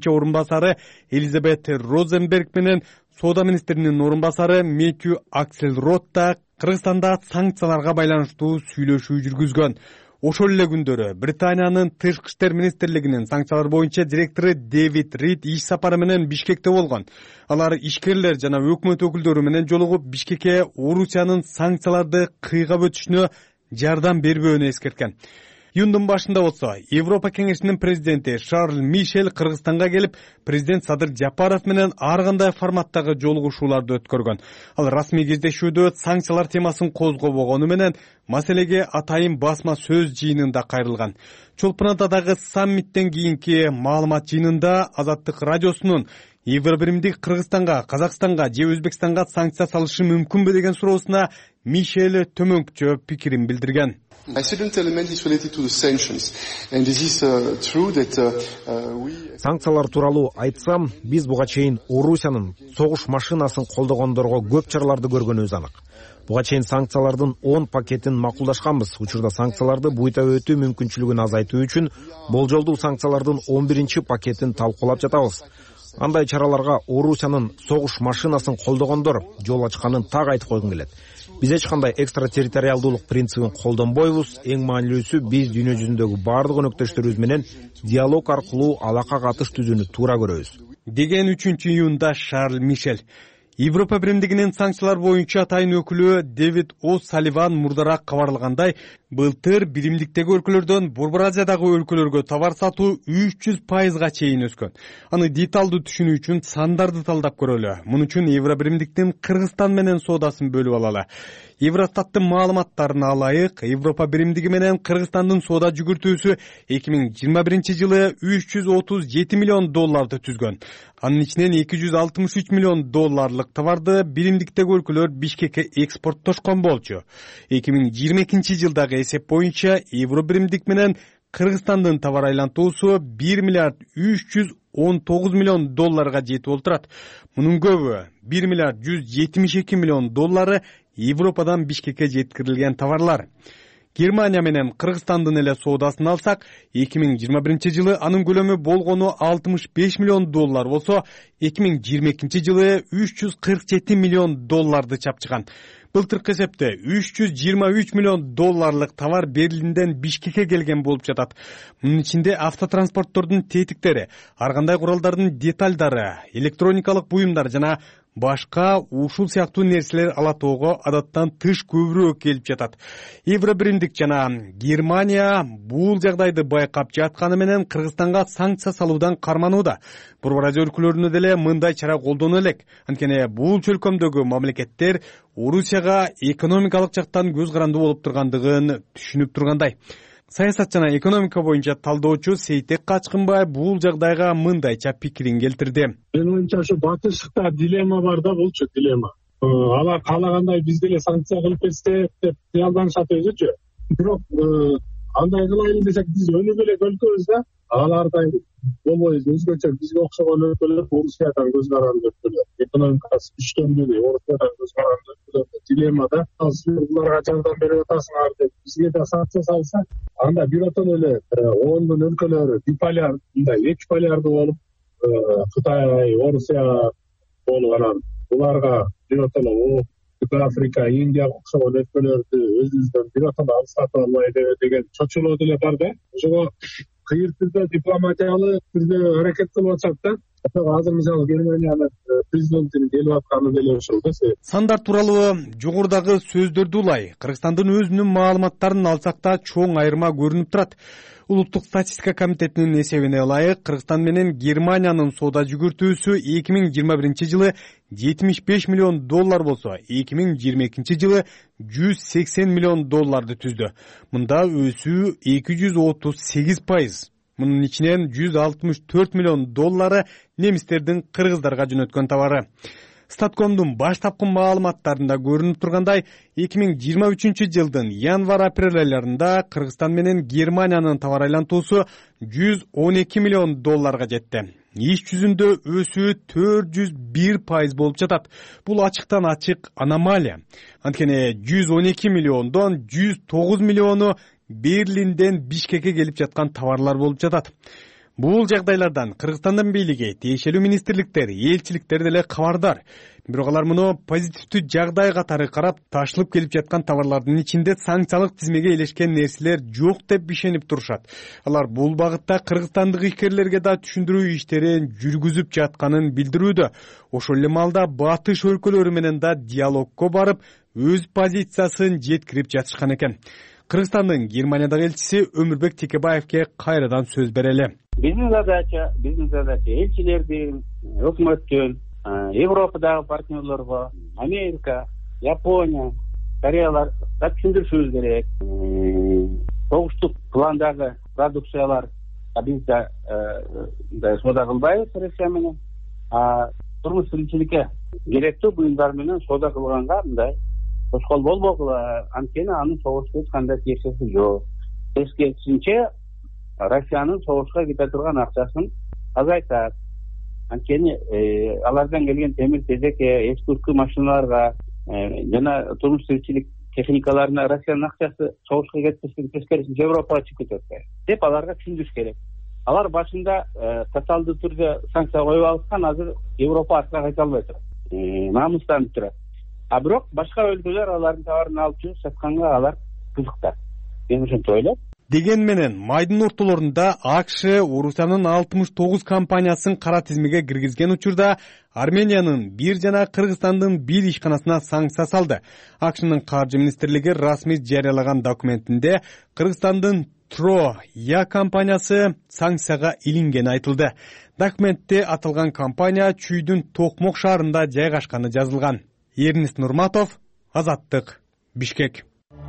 Speaker 19: биринчи орун басары Элизабет Розенберг менен соода министринин орун басары Мэттью Акселрод да Кыргызстанда санкцияларга байланыштуу сүйлөшүү жүргүзгөн. Ошол эле күндөрү Британиянын тышкы иштер министрлигинин санкциялар боюнча директору Дэвид Рид иш сапары менен Бишкекте болгон. Алар ишкерлер жана өкмөт өкүлдөрү менен жолугуп Бишкекке Орусиянын санкцияларды кыйгап өтүшүнө жардам бербөөнү эскерткен. Июндун башында болсо Европа кеңешинин президенти Шарль Мишель Кыргызстанга келип, президент Садыр Жапаров менен ар кандай форматтагы жолугушууларды өткөргөн. Ал расмий кездешүүдө санкциялар темасын козгобогону менен маселеге атайын басма сөз жыйынында кайрылган. Чолпон-Атадагы саммиттен кийинки маалымат жыйынында Азаттык радиосунун Евробиримдик Кыргызстанга, Казакстанга же Өзбекстанга санкция салышы мүмкүнбү деген суроосуна Мишель төмөнкүчө пикирин билдирген.
Speaker 16: Санкциялар тууралуу айтсам, биз буга чейин Орусиянын согуш машинасын колдогондорго көп чараларды көргөнүбүз анык. Буга чейин санкциялардын 10 пакетин макулдашканбыз. Учурда санкцияларды буйта өтүү мүмкүнчүлүгүн азайтуу үчүн болжолдуу санкциялардын 11 пакетин талкуулап жатабыз. Андай чараларга Орусиянын согуш машинасын колдогондор жол ачканын так айтып койгум келет. Биз эч кандай экстратерриториалдуулук принцибин колдонбойбуз. Эң маанилүүсү биз дүйнө жүзүндөгү бардык өнөктөштөрүбүз менен диалог аркылуу алака катыш түзүүнү туура көрөбүз.
Speaker 19: Деген 3 июнда Шарль Мишель. Европа биримдигинин санкциялар боюнча атайын өкүлү Дэвид О'Салливан мурдараак кабарлагандай, былтыр биримдиктеги өлкөлөрдөн Борбор Азиядагы өлкөлөргө товар сатуу 300%га чейин өскөн. Аны деталдуу түшүнүү үчүн сандарды талдап көрөлү. Муну үчүн Евробиримдиктин Кыргызстан менен соодасын бөлүп алалы. Евростаттын маалыматтарына алайык, Европа биримдиги менен Кыргызстандын соода жүгүртүүсү 2021 жылы $337 миллион түзгөн. Анын ичинен $263 миллион товарды биримдиктеги өлкөлөр Бишкекке экспорттошкон болчу. 2022 жылдагы эсеп боюнча Евробиримдик менен Кыргызстандын товар айлантуусу $1,319 миллион жетип олтурат. Мунун көбү $1,172 миллион Европадан Бишкекке жеткирилген товарлар. Германия менен Кыргызстандын эле соодасын алсак, 2021 жылы анын көлөмү болгону $65 миллион болсо, 2022 жылы $347 миллион чапчыган. Былтыркы эсепте $323 миллион товар Берлинден Бишкекке келген болуп жатат. Мунун ичинде автотранспорттордун тетиктери, ар кандай куралдардын деталдары, электроникалык буюмдар жана башка ушул сыяктуу нерселер ала тоого адаттан тыш көбүрөөк келип жатат. Евробиримдик жана Германия бул жагдайды байкап жатканы менен Кыргызстанга санкция салуудан карманууда. Борбор Азия өлкөлөрүнө деле мындай чара колдоно элек. Анткени бул чөлкөмдөгү мамлекеттер Орусияга экономикалык жактан көз каранды болуп тургандыгын түшүнүп тургандай. Саясат жана экономика боюнча талдоочу Сейтек Качкынбай бул жагдайга мындайча пикирин келтирди.
Speaker 6: Менин оюмча ушу батыштыкта дилемма бар да, булчу дилемма. Алар каалагандай биз деле санкция кылып кетсек деп кыялданышат өзүчү. Бирок андай кылайлы десек биз өнүгө элек өлкөбүз да, алардай болбойбуз. Өзгөчө бизге окшогон өлкөлөр Орусиядан көз каранды өлкөлөр. Экономикасы күчтөнгү Орусиядан көз каранды өлкөлөр дилеммада. Силер буларга жардам берип атасыңар деп бизге да санкция салса, анда биротон эле ондон өлкөлөр биполяр, мындай эки полярдуу болуп, Кытай, Орусия болуп анан буларга биротон Африка, Индия окшогон өлкөлөрдү өзүбүздөн биротон алыстатып албайлы деген чочулоо деле бар да. Ошого кыйыр түрдө дипломатиялык түрдө аракет кылып атышат да. Азыр мисалы Германиянын президентинин келип атканы деле ошол да.
Speaker 19: Сандар тууралуу жогорудагы сөздөрдү улай Кыргызстандын өзүнүн маалыматтарын алсак да чоң айырма көрүнүп турат. Улуттук статистика комитетинин эсебине ылайык, Кыргызстан менен Германиянын соода жүгүртүүсү 2021 жылы $75 миллион болсо, 2022 жылы $180 миллион түздү. Мында өсүү 238%. Мунун ичинен $164 миллион немистердин кыргыздарга жөнөткөн товары. Статкомдун баштапкы маалыматтарында көрүнүп тургандай, 2023 жылдын январь-апрель айларында Кыргызстан менен Германиянын товар айлантуусу $112 миллион жетти. Иш жүзүндө өсүү 401% болуп жатат. Бул ачыктан ачык аномалия. Анткени 112 миллиондон 109 миллиону Берлинден Бишкекке келип жаткан товарлар болуп жатат. Бул жагдайлардан Кыргызстандын бийлиги, тиешелүү министрликтер, элчиликтер деле кабардар. Бирок алар муну позитивдүү жагдай катары карап, ташылып келип жаткан товарлардын ичинде санкциялык тизмеге илешкен нерселер жок деп ишенип турушат. Алар бул багытта кыргызстандык ишкерлерге да түшүндүрүү иштерин жүргүзүп жатканын билдирүүдө. Ошол эле маалда батыш өлкөлөрү менен да диалогко барып, өз позициясын жеткирип жатышкан экен. Кыргызстандын Германиядагы элчиси Өмүрбек Текебаевге кайрадан сөз берели.
Speaker 21: Биздин задача элчилердин, өкмөттүн, Европадагы партнерлорго, Америка, Япония, Кореяларга түшүндүрүшүбүз керек. Согуштук пландагы продукциялар бизде соода кылбайбыз Россия менен. Турмуш тиричиликке керектүү буюмдар менен соода кылганга мындай тоскоол болбогула. Анткени анын согушка эч кандай тиешеси жок. Тескерисинче Россиянын согушка кете турган акчасын азайтат. Анткени алардан келген темир-тезекке, эски машиналарга жана турмуш тиричилик техникаларына Россиянын акчасы согушка кетпестен тескерисинче Европага чыгып кетет деп аларга түшүндүрүш керек. Алар башында тоталдуу түрдө санкция коюп алышкан, азыр Европа артка кайта албай турат. Намыстанып турат. Бирок башка өлкөлөр алардын товарын алып жүрүп сатканга алар кызыктар. Мен ошентип ойлойм.
Speaker 19: Деген менен майдын ортолорунда АКШ Орусиянын 69 компаниясын кара тизмеге киргизген учурда Армениянын бир жана Кыргызстандын бир ишканасына санкция салды. АКШнын каржы министрлиги расмий жарыялаган документинде Кыргызстандын Я компаниясы санкцияга илингени айтылды. Документте аталган компания Чүйдүн Токмок шаарында жайгашканы жазылган. Эрнест Нурматов, Азаттык, Бишкек.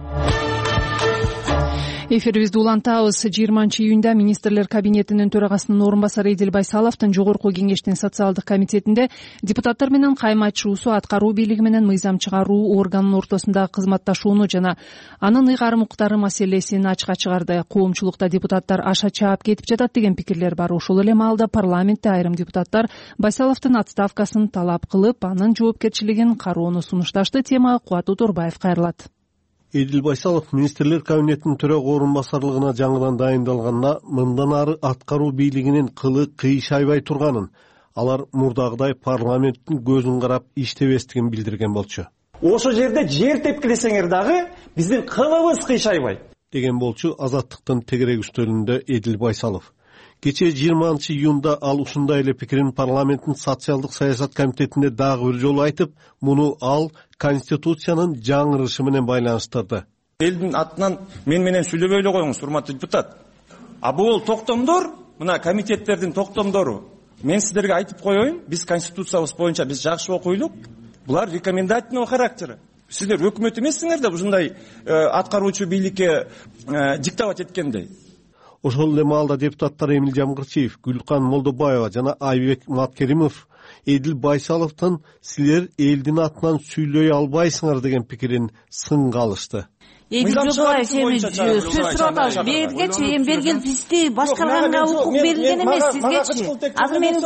Speaker 2: Эфирибизди улантабыз. 20-июнда министрлер кабинетинин төрагасынын орун басары Эдил Байсаловдун жогорку кеңештин социалдык комитетинде депутаттар менен каймачуусу аткаруу бийлиги менен мыйзам чыгаруу органынын ортосундагы кызматташууну жана анын ыйгарым укуктары маселесин ачыкка чыгарды. Коомчулукта депутаттар аша чаап кетип жатат деген пикирлер бар. Ошол эле маалда парламентте айрым депутаттар Байсаловдун отставкасын талап кылып, анын жоопкерчилигин кароону сунушташты. Темага Кубат Турбаев кайрылат.
Speaker 5: Эдил Байсалов министрлер кабинетинин төрага орун басарлыгына жаңыдан дайындалганына мындан ары аткаруу бийлигинин кылы кыйшайбай турганын, алар мурдагыдай парламенттин көзүн карап иштебестигин билдирген болчу.
Speaker 22: Ошол жерде жер тепкилесеңер дагы биздин кылыбыз кыйшайбайт
Speaker 5: деген болчу Азаттыктын тегерек үстөлүндө Эдил Байсалов. Кечээ 20-июнда ал ушундай эле пикирин парламенттин социалдык саясат комитетинде дагы бир жолу айтып, муну ал Конституциянын жаңырышы менен байланыштырды.
Speaker 23: Элдин атынан менен сүйлөбөй эле коюңуз, урматтуу депутат. Бул токтомдор, мына комитеттердин токтомдору. Мен сиздерге айтып коеюн, биз конституциябыз боюнча биз жакшы окуйлук. Булар рекомендательный характер. Сиздер өкмөт эмессиңер да ушундай аткаруучу бийликке диктовать эткендей.
Speaker 5: Ошол эле маалда депутаттар Эмил Жамгырчиев, Гүлкан Молдобаева жана Айбек Маткеримов Эдил Байсаловдун силер элдин атынан сүйлөй албайсыңар деген пикирин сынга алышты.
Speaker 24: Эдил Жолдобаев сөз сурап атабыз. Берге чейин берген бизди башкарганга укук берилген эмес сизгечи. Азыр мен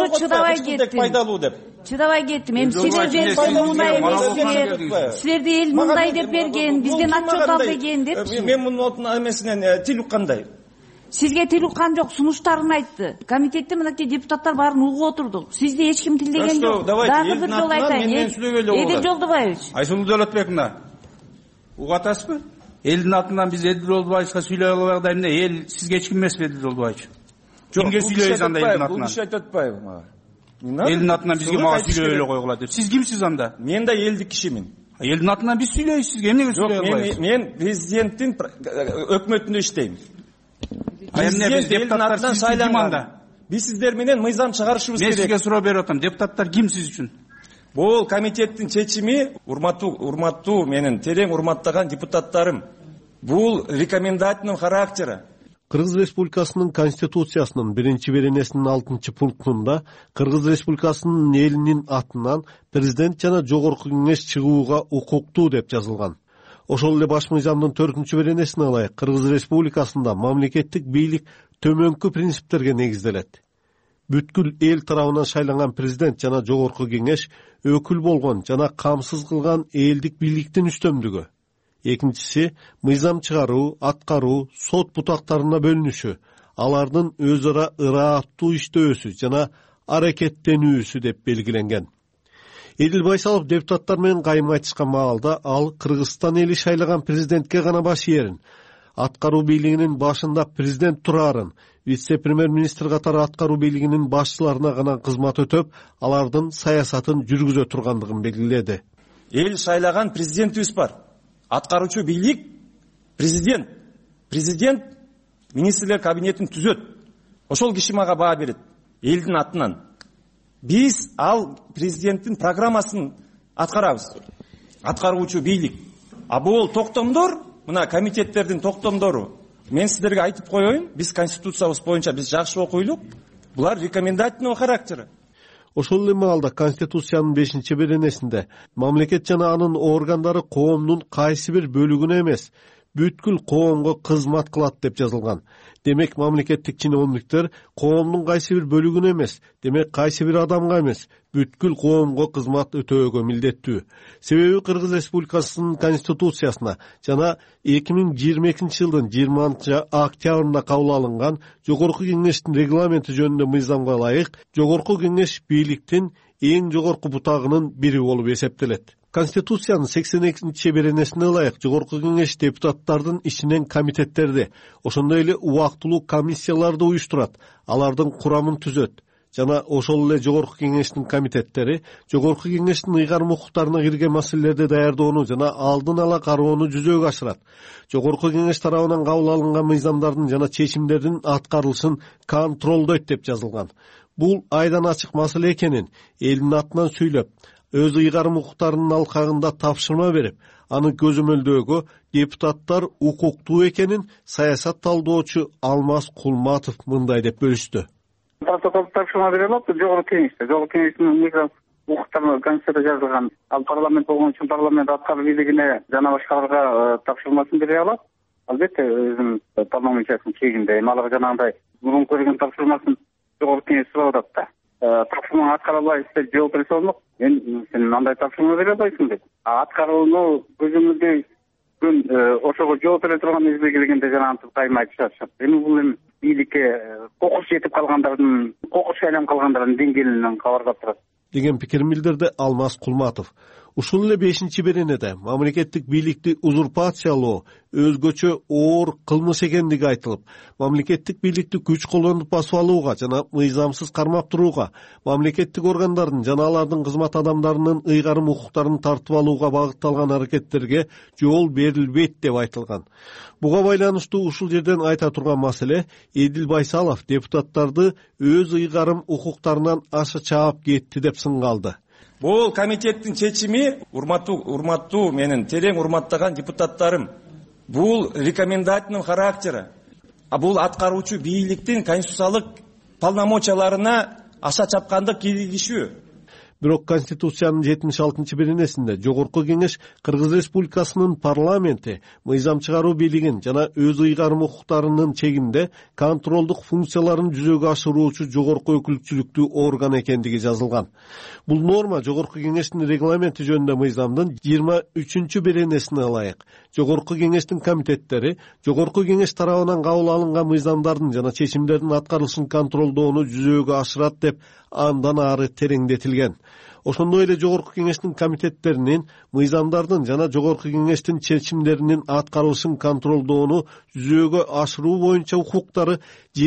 Speaker 24: чыдабай кеттим. Эми силер берсе мындай эмес. Силерди эл мындай деп берген, бизден отчет ал деген депчи.
Speaker 23: Мен мунун эмесинен тил уккандай.
Speaker 24: Сизге тил уккан жок, сунуштарын айтты. Комитетте мынакей депутаттар баарын угуп отурдук. Сизди эч ким тилдеген жок. Дагы бир жолу айтайын. Эдил Жолдобаевич.
Speaker 25: Айсулуу Даулатбек мына. Угуп атасызбы? Элдин атынан биз Эдил Жолдобаевичка сүйлөй албагандай эмне? Эл сизге эч ким эмеспи Эдил Жолдобаевич? Кимге сүйлөйбүз анда элдин атынан?
Speaker 23: Бул иш айтып атпайбы?
Speaker 25: Элдин атынан бизге мага сүйлөй эле койгула деп. Сиз кимсиз анда?
Speaker 23: Мен да элдик кишимин.
Speaker 25: Элдин атынан биз сүйлөйбүз сизге. Эмнеге сүйлөй албайбыз?
Speaker 23: Мен президенттин өкмөтүндө иштейм.
Speaker 25: Депутаттар сайланган.
Speaker 23: Биз сиздер менен мыйзам чыгарышыбыз керек.
Speaker 25: Мен сизге суроо берип атам. Депутаттар ким сиз үчүн?
Speaker 23: Бул комитеттин чечими, урматтуу менин терең урматтаган депутаттарым. Бул рекомендательный характер.
Speaker 5: Кыргыз Республикасынын Конституциясынын 1-беренесинин 6-пунктунда Кыргыз Республикасынын элинин атынан президент жана жогорку кеңеш чыгууга укуктуу деп жазылган. Ошол эле баш мыйзамдын 4-беренесине ылайык Кыргыз Республикасында мамлекеттик бийлик төмөнкү принциптерге негизделет. Бүткүл эл тарабынан шайланган президент жана жогорку кеңеш өкүл болгон жана камсыз кылган элдик бийликтин үстөмдүгү. Экинчиси, мыйзам чыгаруу, аткаруу, сот бутактарына бөлүнүшү, алардын өз ара ырааттуу иштөөсү жана аракеттенүүсү деп белгиленген. Эдил Байсалов депутаттар менен кайым айтышкан маалда ал Кыргызстан эли шайлаган президентке гана баш ээрин, аткаруу бийлигинин башында президент турарын, вице-премьер-министр катары аткаруу бийлигинин башчыларына гана кызмат өтөп, алардын саясатын жүргүзө тургандыгын белгиледи.
Speaker 23: Эл шайлаган президентибиз бар. Аткаруучу бийлик президент. Президент министрлер кабинетин түзөт. Ошол киши мага баа берет. Элдин атынан. Биз ал президенттин программасын аткарабыз. Аткаруучу бийлик. А бул токтомдор, мына комитеттердин токтомдору. Мен сиздерге айтып коеюн, биз конституциябыз боюнча биз жакшы окуйлук. Булар рекомендательного характера.
Speaker 5: Ошол эле маалда Конституциянын 5-беренесинде мамлекет жана анын органдары коомдун кайсы бир бөлүгүнө эмес, бүткүл коомго кызмат кылат деп жазылган. Демек мамлекеттик чиновниктер коомдун кайсы бир бөлүгүнө эмес, демек кайсы бир адамга эмес, бүткүл коомго кызмат өтөөгө милдеттүү. Себеби Кыргыз Республикасынын Конституциясына жана 2022 жылдын 20 октябрында кабыл алынган Жогорку кеңештин регламенти жөнүндө мыйзамга ылайык Жогорку кеңеш бийликтин эң жогорку бутагынын бири болуп эсептелет. Конституциянын 82-беренесине ылайык Жогорку кеңеш депутаттардын ишинен комитеттерди, ошондой эле убактылуу комиссияларды уюштурат, алардын курамын түзөт. Жана ошол эле Жогорку кеңештин комитеттери Жогорку кеңештин ыйгарым укуктарына кирген маселелерди даярдоону жана алдын ала кароону жүзөгө ашырат. Жогорку кеңеш тарабынан кабыл алынган мыйзамдардын жана чечимдердин аткарылышын контролдойт деп жазылган. Бул айдан ачык маселе экенин элдин атынан сүйлөп, өз ыйгарым укуктарынын алкагында тапшырма берип, аны көзөмөлдөөгө депутаттар укуктуу экенин саясат талдоочу Алмаз Кулматов мындай деп бөлүштү.
Speaker 21: Протокол тапшырма бере алат Жогорку кеңеште. Жогорку кеңештин укуктары Конституцияда жазылган. Ал парламент болгон үчүн парламент аткаруу бийлигине жана башкаларга тапшырмасын бере алат. Албетте өзүнүн полномочиясынын чегинде. Эми аларга жанагындай мурунку берген тапшырмасын Жогорку кеңеш сурап атат да. Тапшырма аткара албайсыз деп жооп берсе болмок. Сен андай тапшырма бере албайсың деп. Аткарууну көзөмөлдөй күн ошого жооп бере турган мезгил келгенде жанагынтип кайма айтышат. Эми бул эми бийликке кокуш жетип калгандардын, кокуш айланып калгандардын деңгээлинен кабардап турат
Speaker 5: деген пикирин билдирди Алмаз Кулматов. Ушул эле 5-беренеде мамлекеттик бийликти узурпациялоо өзгөчө оор кылмыш экендиги айтылып, мамлекеттик бийликти күч колдонуп басып алууга жана мыйзамсыз кармап турууга, мамлекеттик органдардын жана алардын кызмат адамдарынын ыйгарым укуктарын тартып алууга багытталган аракеттерге жол берилбейт деп айтылган. Буга байланыштуу ушул жерден айта турган маселе Эдил Байсалов депутаттарды өз ыйгарым укуктарынан аша чаап кетти деп сынгалды.
Speaker 23: Бул комитеттин чечими, урматтуу менин терең урматтаган депутаттарым, бул рекомендательный характера. А бул аткаруучу бийликтин конституциялык полномочияларына аша чапкандык киргизишүү.
Speaker 5: Бирок Конституциянын 76-беренесинде Жогорку кеңеш Кыргыз Республикасынын парламенти мыйзам чыгаруу бийлигин жана өз ыйгарым укуктарынын чегинде контролдук функцияларын жүзөгө ашыруучу жогорку өкүлчүлүктүү орган экендиги жазылган. Бул норма Жогорку кеңештин регламенти жөнүндө мыйзамдын 23-беренесине ылайык Жогорку кеңештин комитеттери Жогорку кеңеш тарабынан кабыл алынган мыйзамдардын жана чечимдердин аткарылышын контролдоону жүзөгө ашырат деп андан ары тереңдетилген. Ошондой эле Жогорку кеңештин комитеттеринин мыйзамдардын жана Жогорку кеңештин чечимдеринин аткарылышын контролдоону жүзөгө ашыруу боюнча укуктары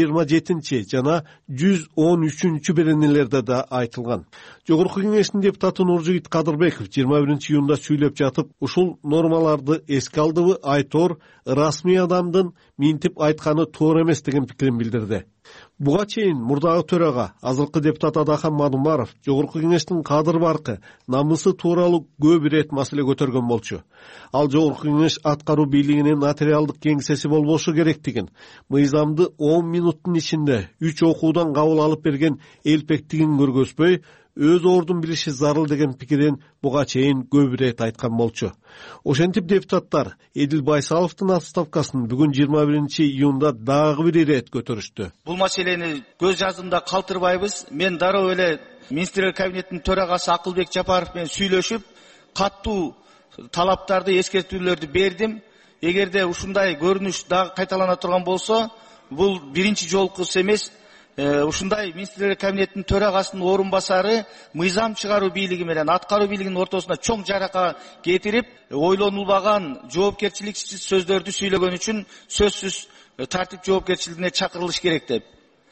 Speaker 5: 27 жана 113-беренелерде да айтылган. Жогорку кеңештин депутаты Нуржигит Кадырбеков 21 июнда сүйлөп жатып, ушул нормаларды эске алдыбы айтор расмий адамдын минтип айтканы туура эмес деген пикирин билдирди. Буга чейин мурдагы төрага азыркы депутат Адахан Мадумаров Жогорку кеңештин кадыр баркы, намысы тууралуу көп ирет маселе көтөргөн болчу. Ал Жогорку кеңеш аткаруу бийлигинин нотариалдык кеңсеси болбошу керектигин, мыйзамды 10 минуттун ичинде 3 окуудан кабыл алып берген элпектигин көргөзбөй, өз ордун билиши зарыл деген пикирин буга чейин көп ирет айткан болчу. Ошентип депутаттар Эдил Байсаловдун отставкасын бүгүн 21 июнда дагы бир ирет көтөрүштү.
Speaker 8: Бул маселени көз жаздымда калтырбайбыз. Мен дароо эле министрлер кабинетинин төрагасы Акылбек Жапаров менен сүйлөшүп, каттуу талаптарды, эскертүүлөрдү бердим. Эгерде ушундай көрүнүш дагы кайталана турган болсо, бул биринчи жолкусу эмес. Ушундай министрлер кабинетинин төрагасынын орун басары мыйзам чыгаруу бийлиги менен аткаруу бийлигинин ортосуна чоң жарака кетирип, ойлонулбаган жоопкерчиликсиз сөздөрдү сүйлөгөн үчүн сөзсүз тартип жоопкерчилигине чакырылыш керек деп.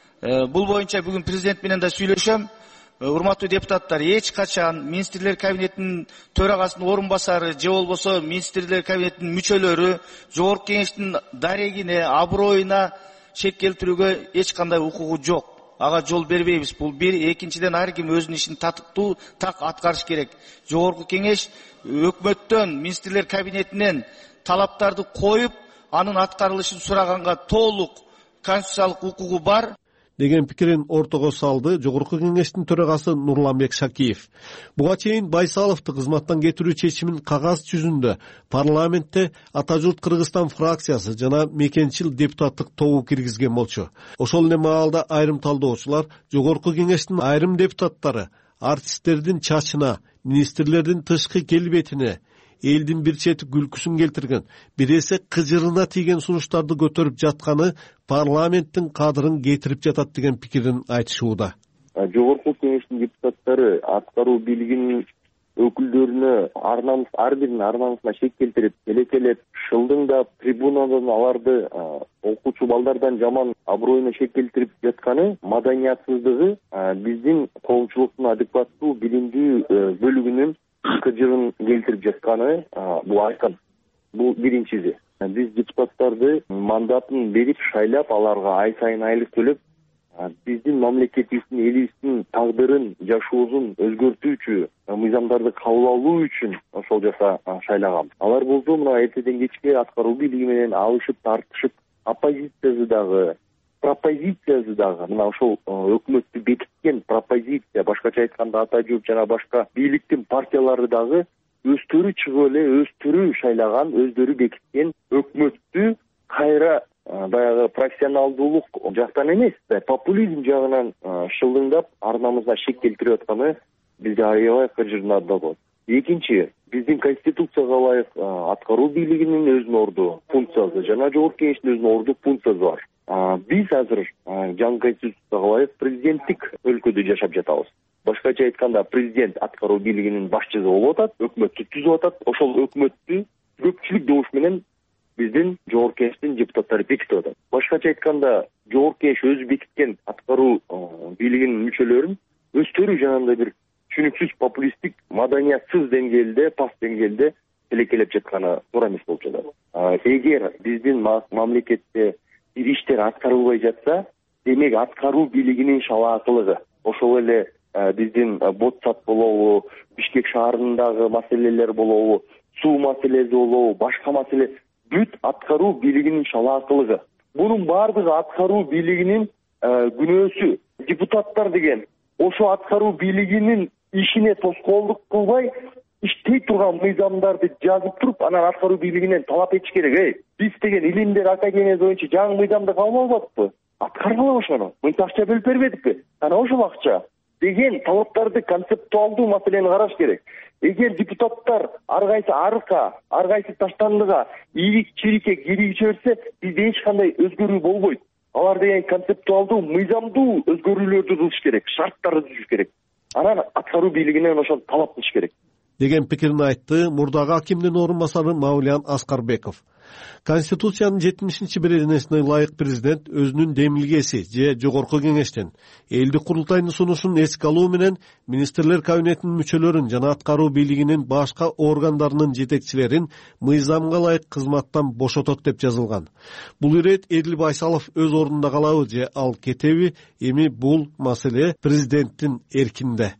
Speaker 8: Бул боюнча бүгүн президент менен да сүйлөшөм. Урматтуу депутаттар, эч качан министрлер кабинетинин төрагасынын орун басары же болбосо министрлер кабинетинин мүчөлөрү жогорку кеңештин дарегине, аброюна шек келтирүүгө эч кандай укугу жок. Ага жол бербейбиз. Бул бир. Экинчиден, ар ким өзүнүн ишин татыктуу так аткарыш керек. Жогорку кеңеш өкмөттөн, министрлер кабинетинен талаптарды коюп, анын аткарылышын сураганга толук конституциялык укугу бар
Speaker 5: деген пикирин ортого салды жогорку кеңештин төрагасы Нурланбек Шакиев. Буга чейин Байсаловду кызматтан кетирүү чечимин кагаз жүзүндө парламентте Ата журт Кыргызстан фракциясы жана мекенчил депутаттык тобу киргизген болчу. Ошол эле маалда айрым талдоочулар жогорку кеңештин айрым депутаттары артисттердин чачына, министрлердин тышкы келбетине, элдин бир чети күлкүсүн келтирген, бир эсе кыжырына тийген сунуштарды көтөрүп жатканы парламенттин кадырын кетирип жатат деген пикирин айтышууда.
Speaker 7: Жогорку кеңештин депутаттары аткаруу бийлигинин өкүлдөрүнө ар биринин ар намысына шек келтирип, келекелеп, шылдыңдап, трибунадан аларды окуучу балдардан жаман аброюна шек келтирип жатканы маданиятсыздыгы, биздин коомчулуктун адекваттуу билимдүү бөлүгүнүн кыжырын келтирип жатканы бул айкын. Бул биринчиси. Биз депутаттарды мандатын берип, шайлап, аларга ай сайын айлык төлөп, биздин мамлекетибиздин, элибиздин тагдырын, жашоосун өзгөртүүчү мыйзамдарды кабыл алуу үчүн ошол жака шайлагам. Алар болсо мына эртеден кечке аткаруу бийлиги менен алышып, тартышып, оппозициясы дагы, пропозициясы дагы, мына ошол өкмөттү бекиткен пропозиция, башкача айтканда Ата журт жана башка бийликтин партиялары дагы өздөрү чыгып эле, өздөрү шайлаган, өздөрү бекиткен өкмөттү кайра баягы профессионалдуулук жактан эмес, популизм жагынан шылдыңдап, ар намысына шек келтирип атканы бизди аябай кыжырдатат. Экинчи, биздин конституцияга ылайык аткаруу бийлигинин өзүнүн орду функциясы жана жогорку кеңештин өзүнүн орду функциясы бар. Биз азыр жаңы конституцияга ылайык президенттик өлкөдө жашап жатабыз. Башкача айтканда, президент аткаруу бийлигинин башчысы болуп атат, өкмөттү түзүп атат. Ошол өкмөттү көпчүлүк добуш менен биздин жогорку кеңештин депутаттары бекитип атат. Башкача айтканда, жогорку кеңеш өзү бекиткен аткаруу бийлигинин мүчөлөрүн өздөрү жанагындай бир түшүнүксүз популисттик, маданиятсыз деңгээлде, паст деңгээлде тилекелеп жатканы туура эмес болуп жатат. Эгер биздин мамлекетте бир иштер аткарылбай жатса, демек аткаруу бийлигинин шалаакылыгы, ошол эле биздин ботсат болобу, Бишкек шаарындагы маселелер болобу, суу маселеси болобу, башка маселе, бүт аткаруу бийлигинин шалаакылыгы. Бунун баардыгы аткаруу бийлигинин күнөөсү. Депутаттар деген ошо аткаруу бийлигинин ишине тоскоолдук кылбай, иштей турган мыйзамдарды жазып туруп, анан аткаруу бийлигинен талап этиш керек. Биз деген илимдер академиясы боюнча жаңы мыйзамды кабыл албадыкпы? Аткаргыла ошону. Мынча акча бөлүп бербедикпи? Анан ошол акча деген талаптарды концептуалдуу маселени караш керек. Эгер депутаттар ар кайсы арка, ар кайсы таштандыга, ийрик чирикке киргизе берсе, бизде эч кандай өзгөрүү болбойт. Алар деген концептуалдуу, мыйзамдуу өзгөрүүлөрдү кылыш керек, шарттарды түзүш керек. Анан аткаруу бийлигинен ошону талап кылыш керек
Speaker 5: деген пикирин айтты мурдагы акимдин орун басары Мавлиян Аскарбеков. Конституциянын 70-беренесине ылайык президент өзүнүн демилгеси же жогорку кеңештен элдик курултайдын сунушун эске алуу менен министрлер кабинетинин мүчөлөрүн жана аткаруу бийлигинин башка органдарынын жетекчилерин мыйзамга ылайык кызматтан бошотот деп жазылган. Бул ирет Эдил Байсалов өз ордунда калабы же ал кетеби? Эми бул маселе президенттин эркинде.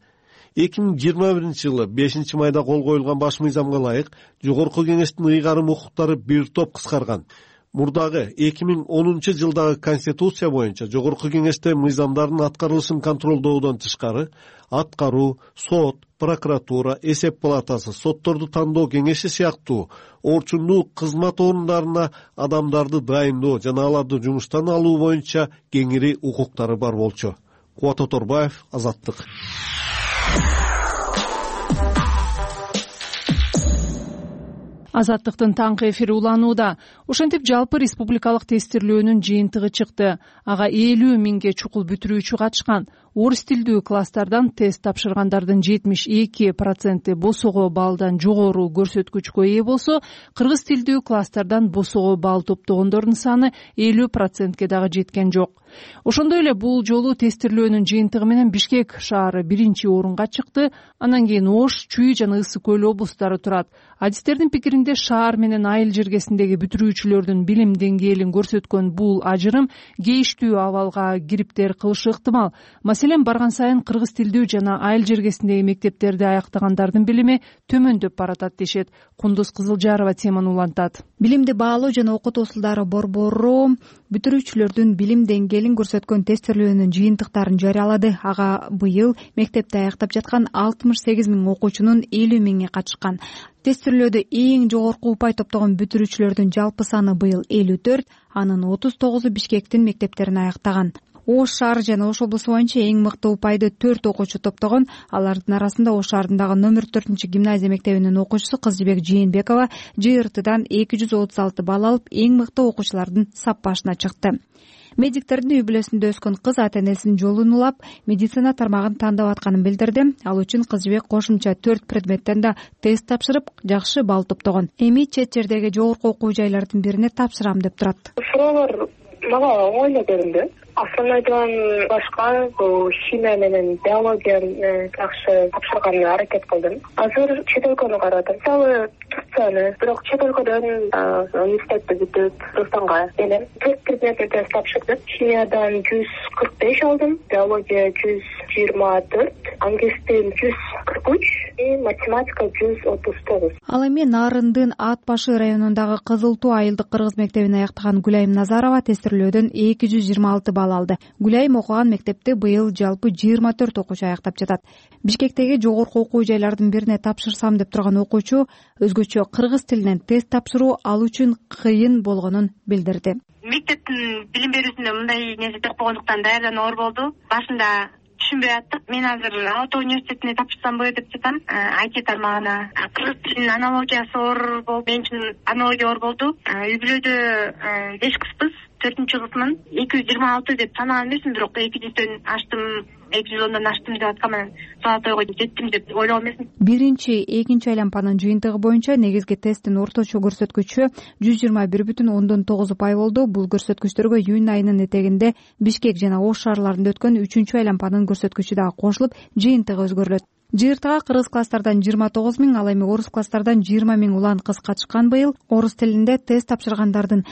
Speaker 5: 2021-жылы 5-майда кол коюлган баш мыйзамга ылайык жогорку кеңештин ыйгарым укуктары бир топ кыскарган. Мурдагы 2010-жылдагы конституция боюнча жогорку кеңеште мыйзамдардын аткарылышын контролдоодон тышкары аткаруу, сот, прокуратура, эсеп палатасы, сотторду тандоо кеңеши сыяктуу орчундуу кызмат орундарына адамдарды дайындоо жана аларды жумуштан алуу боюнча кеңири укуктары бар болчу. Кубат Оторбаев, Азаттык.
Speaker 2: Азаттыктын таңкы эфири уланууда. Ошентип жалпы республикалык тестирлөөнүн жыйынтыгы чыкты. Ага 50 миңге чукул бүтүрүүчү катышкан. Орус тилдүү класстардан тест тапшыргандардын 72% босого баллдан жогору көрсөткүчкө ээ болсо, кыргыз тилдүү класстардан босого балл топтогондордун саны 50%ке дагы жеткен жок. Ошондой эле бул жолу тестирлөөнүн жыйынтыгы менен Бишкек шаары 1-орунга чыкты. Андан кийин Ош, Чүй жана Ысык көл облустары турат. Адистердин пикиринде шаар менен айыл жергесиндеги бүтүрүүчүлөрдүн билим деңгээлин көрсөткөн бул ажырым кейиштүү абалга кириптер кылышы ыктымал. Маселен, барган сайын кыргыз тилдүү жана айыл жергесиндеги мектептерди аяктагандардын билими төмөндөп баратат дешет. Кундуз Кызылжарова теманы улантат.
Speaker 3: Билимди баалоо жана окутуу усулдары борбору бүтүрүүчүлөрдүн билим деңгээлин көрсөткөн тестирлөөнүн жыйынтыктарын жарыялады. Ага быйыл мектепти аяктап жаткан 68 миң окуучунун 50 миңи катышкан. Тестирлөөдө эң жогорку упай топтогон бүтүрүүчүлөрдүн жалпы саны быйыл 54, анын 39-у Бишкектин мектептерин аяктаган. Ош шаары жана Ош облусу боюнча эң мыкты упайды 4 окуучу топтогон. Алардын арасында Ош шаарындагы номер 4-гимназия мектебинин окуучусу Кызжыбек Жээнбекова ЖРТдан 236 балл алып, эң мыкты окуучулардын сап башына чыкты. Медиктердин үй бүлөсүндө өскөн кыз ата-энесинин жолун улап, медицина тармагын тандап атканын билдирди. Ал үчүн Кызжыбек кошумча 4 предметтен да тест тапшырып, жакшы балл топтогон. Эми чет жердеги жогорку окуу жайлардын бирине тапшырам деп турат.
Speaker 9: Суроолор мага оңой эле көрүндү. Основнойдон башка бул химия менен биологияны жакшы тапшырганга аракет кылдым. Азыр чет өлкөнү карадым. Мисалы Турцияны, бирок чет өлкөдөн университетти бүтүп Кыргызстанга келем. 4 предметти тест тапшырдым. Химиядан 145 алдым, биология 124, англис тил 143 и математика 139.
Speaker 3: Ал эми Нарындын Ат башы районундагы Кызыл Туу айылдык кыргыз мектебин аяктаган Гүлайым Назарова тестирлөөдөн 226 балл алды. Гүлайым окуган мектепти быйыл жалпы 24 окуучу аяктап жатат. Бишкектеги жогорку окуу жайлардын бирине тапшырсам деп турган окуучу өзгөчө кыргыз тилинен тест тапшыруу ал үчүн кыйын болгонун билдирди.
Speaker 10: Мектептин билим берүүсүндө мындай нерсе жок болгондуктан даярдануу оор болду. Башында түшүнбөй аттык. Мен азыр Алты университетине тапшырсамбы деп жатам. IT тармагына. Кыргыз тилинин аналогиясы оор болду. Мен үчүн аналогия оор болду. Үй бүлөдө 5 кызбыз. 4-кысмын 226 деп санаган эмесмин, бирок 200дөн аштым, 210дон аштым деп атканмын. Салат ойго жеттим деп ойлогон эмесмин.
Speaker 3: Биринчи, экинчи айланпанын жыйынтыгы боюнча негизги тесттин орточо көрсөткүчү 121,9 упай болду. Бул көрсөткүчтөргө июнь айынын этегинде Бишкек жана Ош шаарларында өткөн 3-чү айланпанын көрсөткүчү дагы кошулуп, жыйынтыгы өзгөрүлөт. ЖРТга кыргыз класстардан 29 миң, ал эми орус класстардан 20 миң улан кыз катышкан. Быйыл орус тилинде тест тапшыргандардын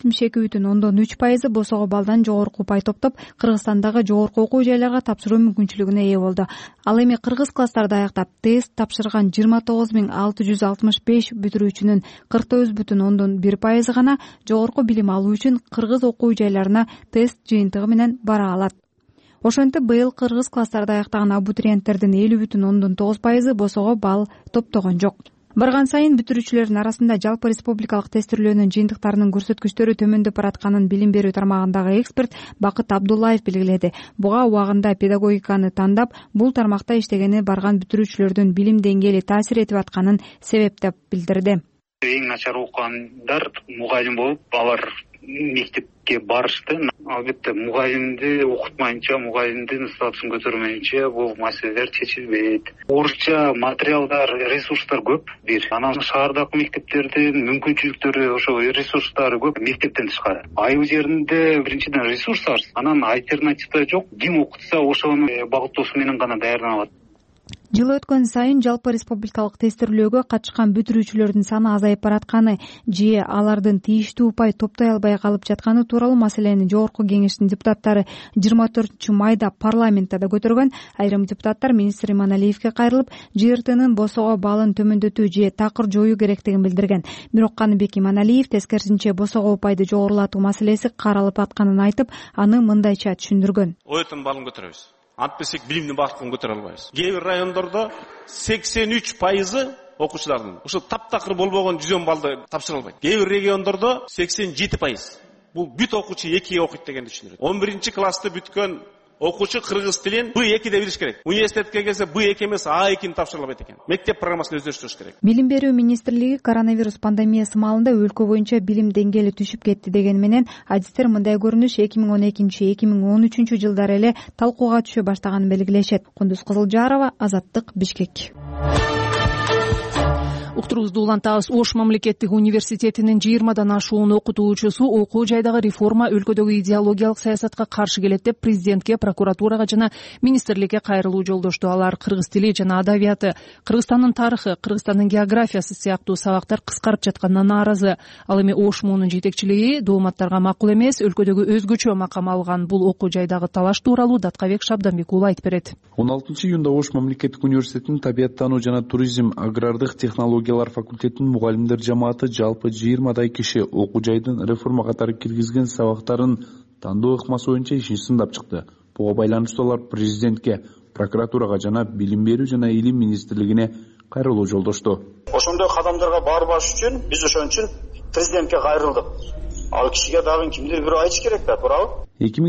Speaker 3: 72,3% босого баллдан жогорку упай топтоп, Кыргызстандагы жогорку окуу жайларга тапшыруу мүмкүнчүлүгүнө ээ болду. Ал эми кыргыз класстарда аяктап тест тапшырган 29,665 бүтүрүүчүнүн 49,1% гана жогорку билим алуу үчүн кыргыз окуу жайларына тест жыйынтыгы менен бара алат. Ошентип быйыл кыргыз класстарда аяктаган абитуриенттердин 50,9% босого балл топтогон жок. Барган сайын бүтүрүүчүлөрдүн арасында жалпы республикалык тестирлөөнүн жыйынтыктарынын көрсөткүчтөрү төмөндөп баратканын билим берүү тармагындагы эксперт Бакыт Абдуллаев белгиледи. Буга убагында педагогиканы тандап, бул тармакта иштегени барган бүтүрүүчүлөрдүн билим деңгээли таасир этип атканын себеп деп билдирди.
Speaker 11: Эң начар окугандар мугалим болуп, алар мектепке барышты. Албетте мугалимди окутмайынча, мугалимдин статусун көтөрмөйүнчө бул маселелер чечилбейт. Орусча материалдар, ресурстар көп. Бир, анан шаардагы мектептердин мүмкүнчүлүктөрү, ошо ресурстары көп мектептен тышкары. Айыл жеринде биринчиден ресурс аз, анан альтернатива жок. Ким окутса ошонун багыттоосу менен гана даярдана алат.
Speaker 3: Жыл өткөн сайын жалпы республикалык тестирлөөгө катышкан бүтүрүүчүлөрдүн саны азайып баратканы же алардын тийиштүү упай топтой албай калып жатканы тууралуу маселени Жогорку Кеңештин депутаттары 24 майда парламентте да көтөргөн. Айрым депутаттар министр Иманалиевге кайрылып, ЖРТнын босого баллын төмөндөтүү же такыр жоюу керектигин билдирген. Бирок Каныбек Иманалиев тескерисинче босого упайды жогорулатуу маселеси каралып атканын айтып, аны мындайча түшүндүргөн.
Speaker 12: Ойтун баллын көтөрөбүз. Антпесек билимдин багытын көтөрө албайбыз. Кээ бир райондордо 83% окуучулардын ушул таптакыр болбогон 110 баллды тапшыра албайт. Кээ бир региондордо 87%. Бул бүт окуучу 2 окуйт дегенди түшүнүрөт. 11-классты бүткөн окуучу кыргыз тилин Б2 билиш керек. Университетке келсе Б2 эмес А2 тапшырылбайт экен. Мектеп программасын өздөштүрүш керек.
Speaker 3: Билим берүү министрлиги коронавирус пандемиясы маалында өлкө боюнча билим деңгээли түшүп кетти дегени менен адистер мындай көрүнүш 2012-2013 жылдары эле талкууга түшө баштаганын белгилешет. Кундуз Кызылжарова, Азаттык, Бишкек.
Speaker 2: Уктуруубузду улантабыз. Ош мамлекеттик университетинин 20дан ашуун окутуучусу окуу жайдагы реформа өлкөдөгү идеологиялык саясатка каршы келет деп президентке, прокуратурага жана министрликке кайрылуу жолдошту. Алар кыргыз тили жана адабияты, Кыргызстандын тарыхы, Кыргызстандын географиясы сыяктуу сабактар кыскарып жатканына нааразы. Ал эми Ош муунун жетекчилиги дооматтарга макул эмес, өлкөдөгү өзгөчө макам алган бул окуу жайдагы талаш тууралуу Даткабек Шабданбек уулу айтып берет.
Speaker 4: 16-июнда Ош мамлекеттик университетинин табияттануу жана туризм, агрардык технологиялар факультетинин мугалимдер жамааты жалпы 20дай киши окуу жайдын реформа катары киргизген сабактарын тандоо ыкмасы боюнча ишин сындап чыкты. Буга байланыштуу алар президентке, прокуратурага жана билим берүү жана илим министрлигине кайрылуу жолдошту.
Speaker 13: Ошондой кадамдарга барбаш үчүн биз ошон үчүн президентке кайрылдык. Ал кишиге дагы кимдир бирөө айтыш керек да, туурабы?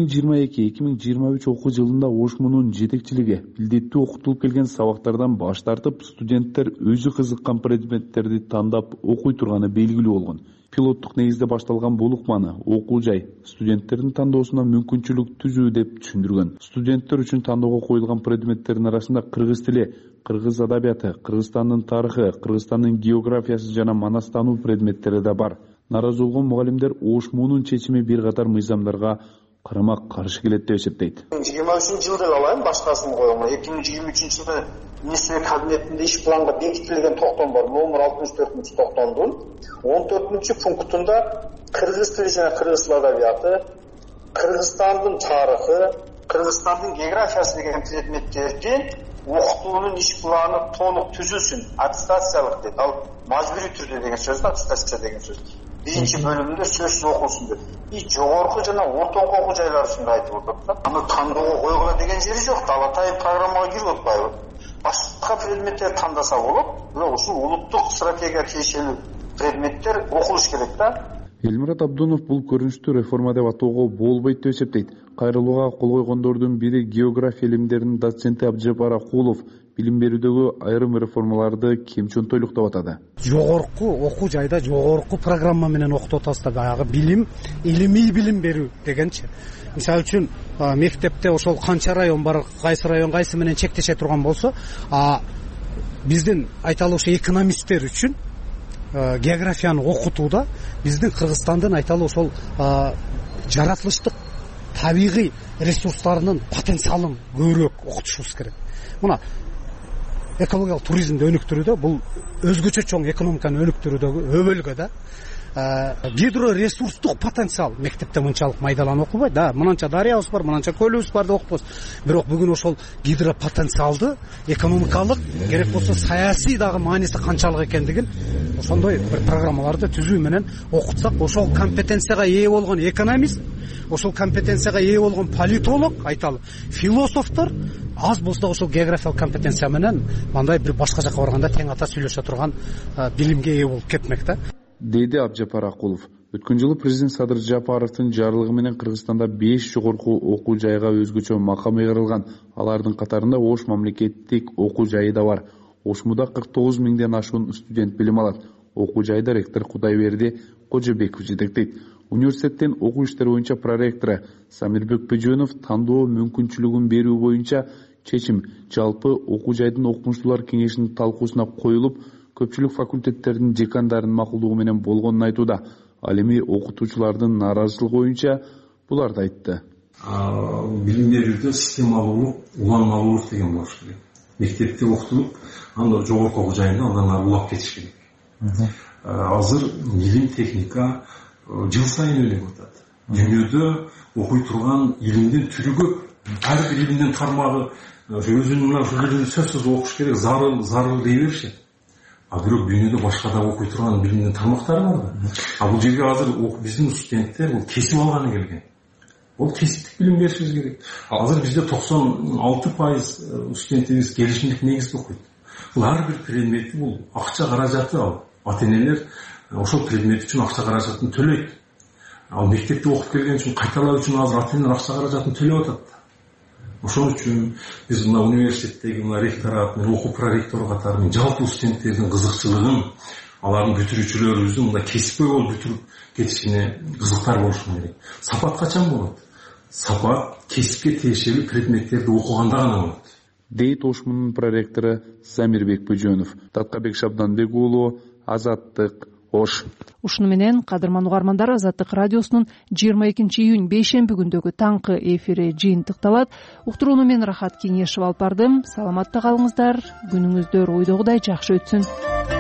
Speaker 4: 2022-2023 окуу жылында Ош муунун жетекчилиги илдеттүү окутулуп келген сабактардан баш тартып, студенттер өзү кызыккан предметтерди тандап окуй турганы белгилүү болгон. Пилоттук негизде башталган бул ыкманы окуу жай студенттердин тандоосуна мүмкүнчүлүк түзүү деп түшүндүргөн. Студенттер үчүн тандоого коюлган предметтердин арасында кыргыз тили, кыргыз адабияты, Кыргызстандын тарыхы, Кыргызстандын географиясы жана манастануу предметтери да бар. Наразы болгон мугалимдер Ош муунун чечими бир катар мыйзамдарга карама каршы келет деп эсептейт.
Speaker 13: 2023 жылды алайын башкасын коюңу. 2023 жылда министрлик кабинетинде иш планга бекитилген токтом бар. Номер 64-токтомдун 14-пунктунда кыргыз тили жана кыргыз тил адабияты, Кыргызстандын тарыхы, Кыргызстандын географиясы деген предметтерди окутуунун иш планы толук түзүлсүн, аттестациялык дейт. Ал мажбурий түрдө деген сөз да, аттестация деген сөз. Биринчи бөлүмүндө сөзсүз окулсун деп. Жогорку жана ортоңку окуу жайлар үчүн айтып атат да. Аны тандоого койгула деген жери жок. Алатай программага кирип атпайбы? Башка предметтер тандаса болот, бирок ушул улуттук стратегия тиешелүү предметтер окулуш керек да.
Speaker 4: Элмират Абдунов бул көрүнүштү реформа деп атоого болбойт деп эсептейт. Кайрылууга кол койгондордун бири география илимдеринин доценти Абжапар Акулов билим берүүдөгү айрым реформаларды кемчүн тойлуктап атады.
Speaker 14: Жогорку окуу жайда жогорку программа менен окутуп атабыз да, баягы билим, илимий билим берүү дегенчи. Мисалы үчүн мектепте ошол канча район бар, кайсы район кайсы менен чектеше турган болсо, биздин айталы ошо экономисттер үчүн географияны окутууда биздин Кыргызстандын айталы ошол жаратылыштык табигый ресурстарынын потенциалын көбүрөөк окутушубуз керек. Мына экологиялык туризмди өнүктүрүүдө бул өзгөчө чоң экономиканы өнүктүрүүдөгү өбөлгө да. Гидро ресурстук потенциал мектепте мынчалык майдаланып окубайт да. Мынанча дарыябыз бар, мынанча көлүбүз бар деп окупайбыз. Бирок бүгүн ошол гидро потенциалды экономикалык, керек болсо саясий дагы мааниси канчалык экендигин ошондой бир программаларды түзүү менен окутсак, ошол компетенцияга ээ болгон экономист, ошол компетенцияга ээ болгон политолог, айталы философтор аз болсо да ошол географиялык компетенция менен мындай бир башка жака барганда тең ата сүйлөшө турган билимге ээ болуп кетмек да,
Speaker 4: деди Абжапар Акулов. Өткөн жылы президент Садыр Жапаровдун жарлыгы менен Кыргызстанда 5 жогорку окуу жайга өзгөчө макам ыйгарылган. Алардын катарында Ош мамлекеттик окуу жайы да бар. Ошмуда 49 миңден ашуун студент билим алат. Окуу жайда ректор Кудайберди Кожобеков жетектейт. Университеттин окуу иштери боюнча проректору Самирбек Бөжөнов тандоо мүмкүнчүлүгүн берүү боюнча чечим жалпы окуу жайдын окумуштуулар кеңешинин талкуусуна коюлуп, көпчүлүк факультеттердин декандарынын макулдугу менен болгонун айтууда. Ал эми окутуучулардын нааразычылыгы боюнча буларды айтты.
Speaker 15: Билим берүүдө системалуулук, уланмалуулук деген болуш керек. Мектепте окутулуп, анда жогорку окуу жайында андан ары улап кетиш керек. Азыр илим техника жыл сайын өлүп атат. Дүйнөдө окуй турган илимдин түрү көп. Ар бир илимдин тармагы өзүнүн мына ушул илимди сөзсүз окуш керек, зарыл дей беришет. Бирок дүйнөдө башка да окуй турган билимдин тармактары бар да. Бул жерге азыр биздин студенттер бул кесип алганы келген. Ол кесиптик билим беришибиз керек. Азыр бизде 96% студентибиз келишимдик негизде окуйт. Бул ар бир предметти бул акча каражаты ал. Ата-энелер ошол предмет үчүн акча каражатын төлөйт. Ал мектепте окуп келген үчүн кайталоо үчүн азыр ата-энелер акча каражатын төлөп атат. ошол үчүн биз мына университеттеги мына ректорат менен окуу проректор катары жалпы студенттердин кызыкчылыгын, алардын бүтүрүүчүлөрүбүздүн мындай кесипкөй болуп бүтүрүп кетишине кызыктар болушу керек. Сапат качан болот? Сапат кесипке тиешелүү предметтерди окуганда гана болот,
Speaker 4: дейт ош мунун проректору Замирбек Бөжөнов. Таткабек Шабданбек уулу, Азаттык, Ош.
Speaker 2: Ушуну менен кадырман угармандар, Азаттык радиосунун 22 июнь бейшемби күндөгү таңкы эфири жыйынтыкталат. Уктурууну мен Рахат Кеңешев алып бардым. Саламатта калыңыздар, күнүңүздөр ойдогудай жакшы өтсүн.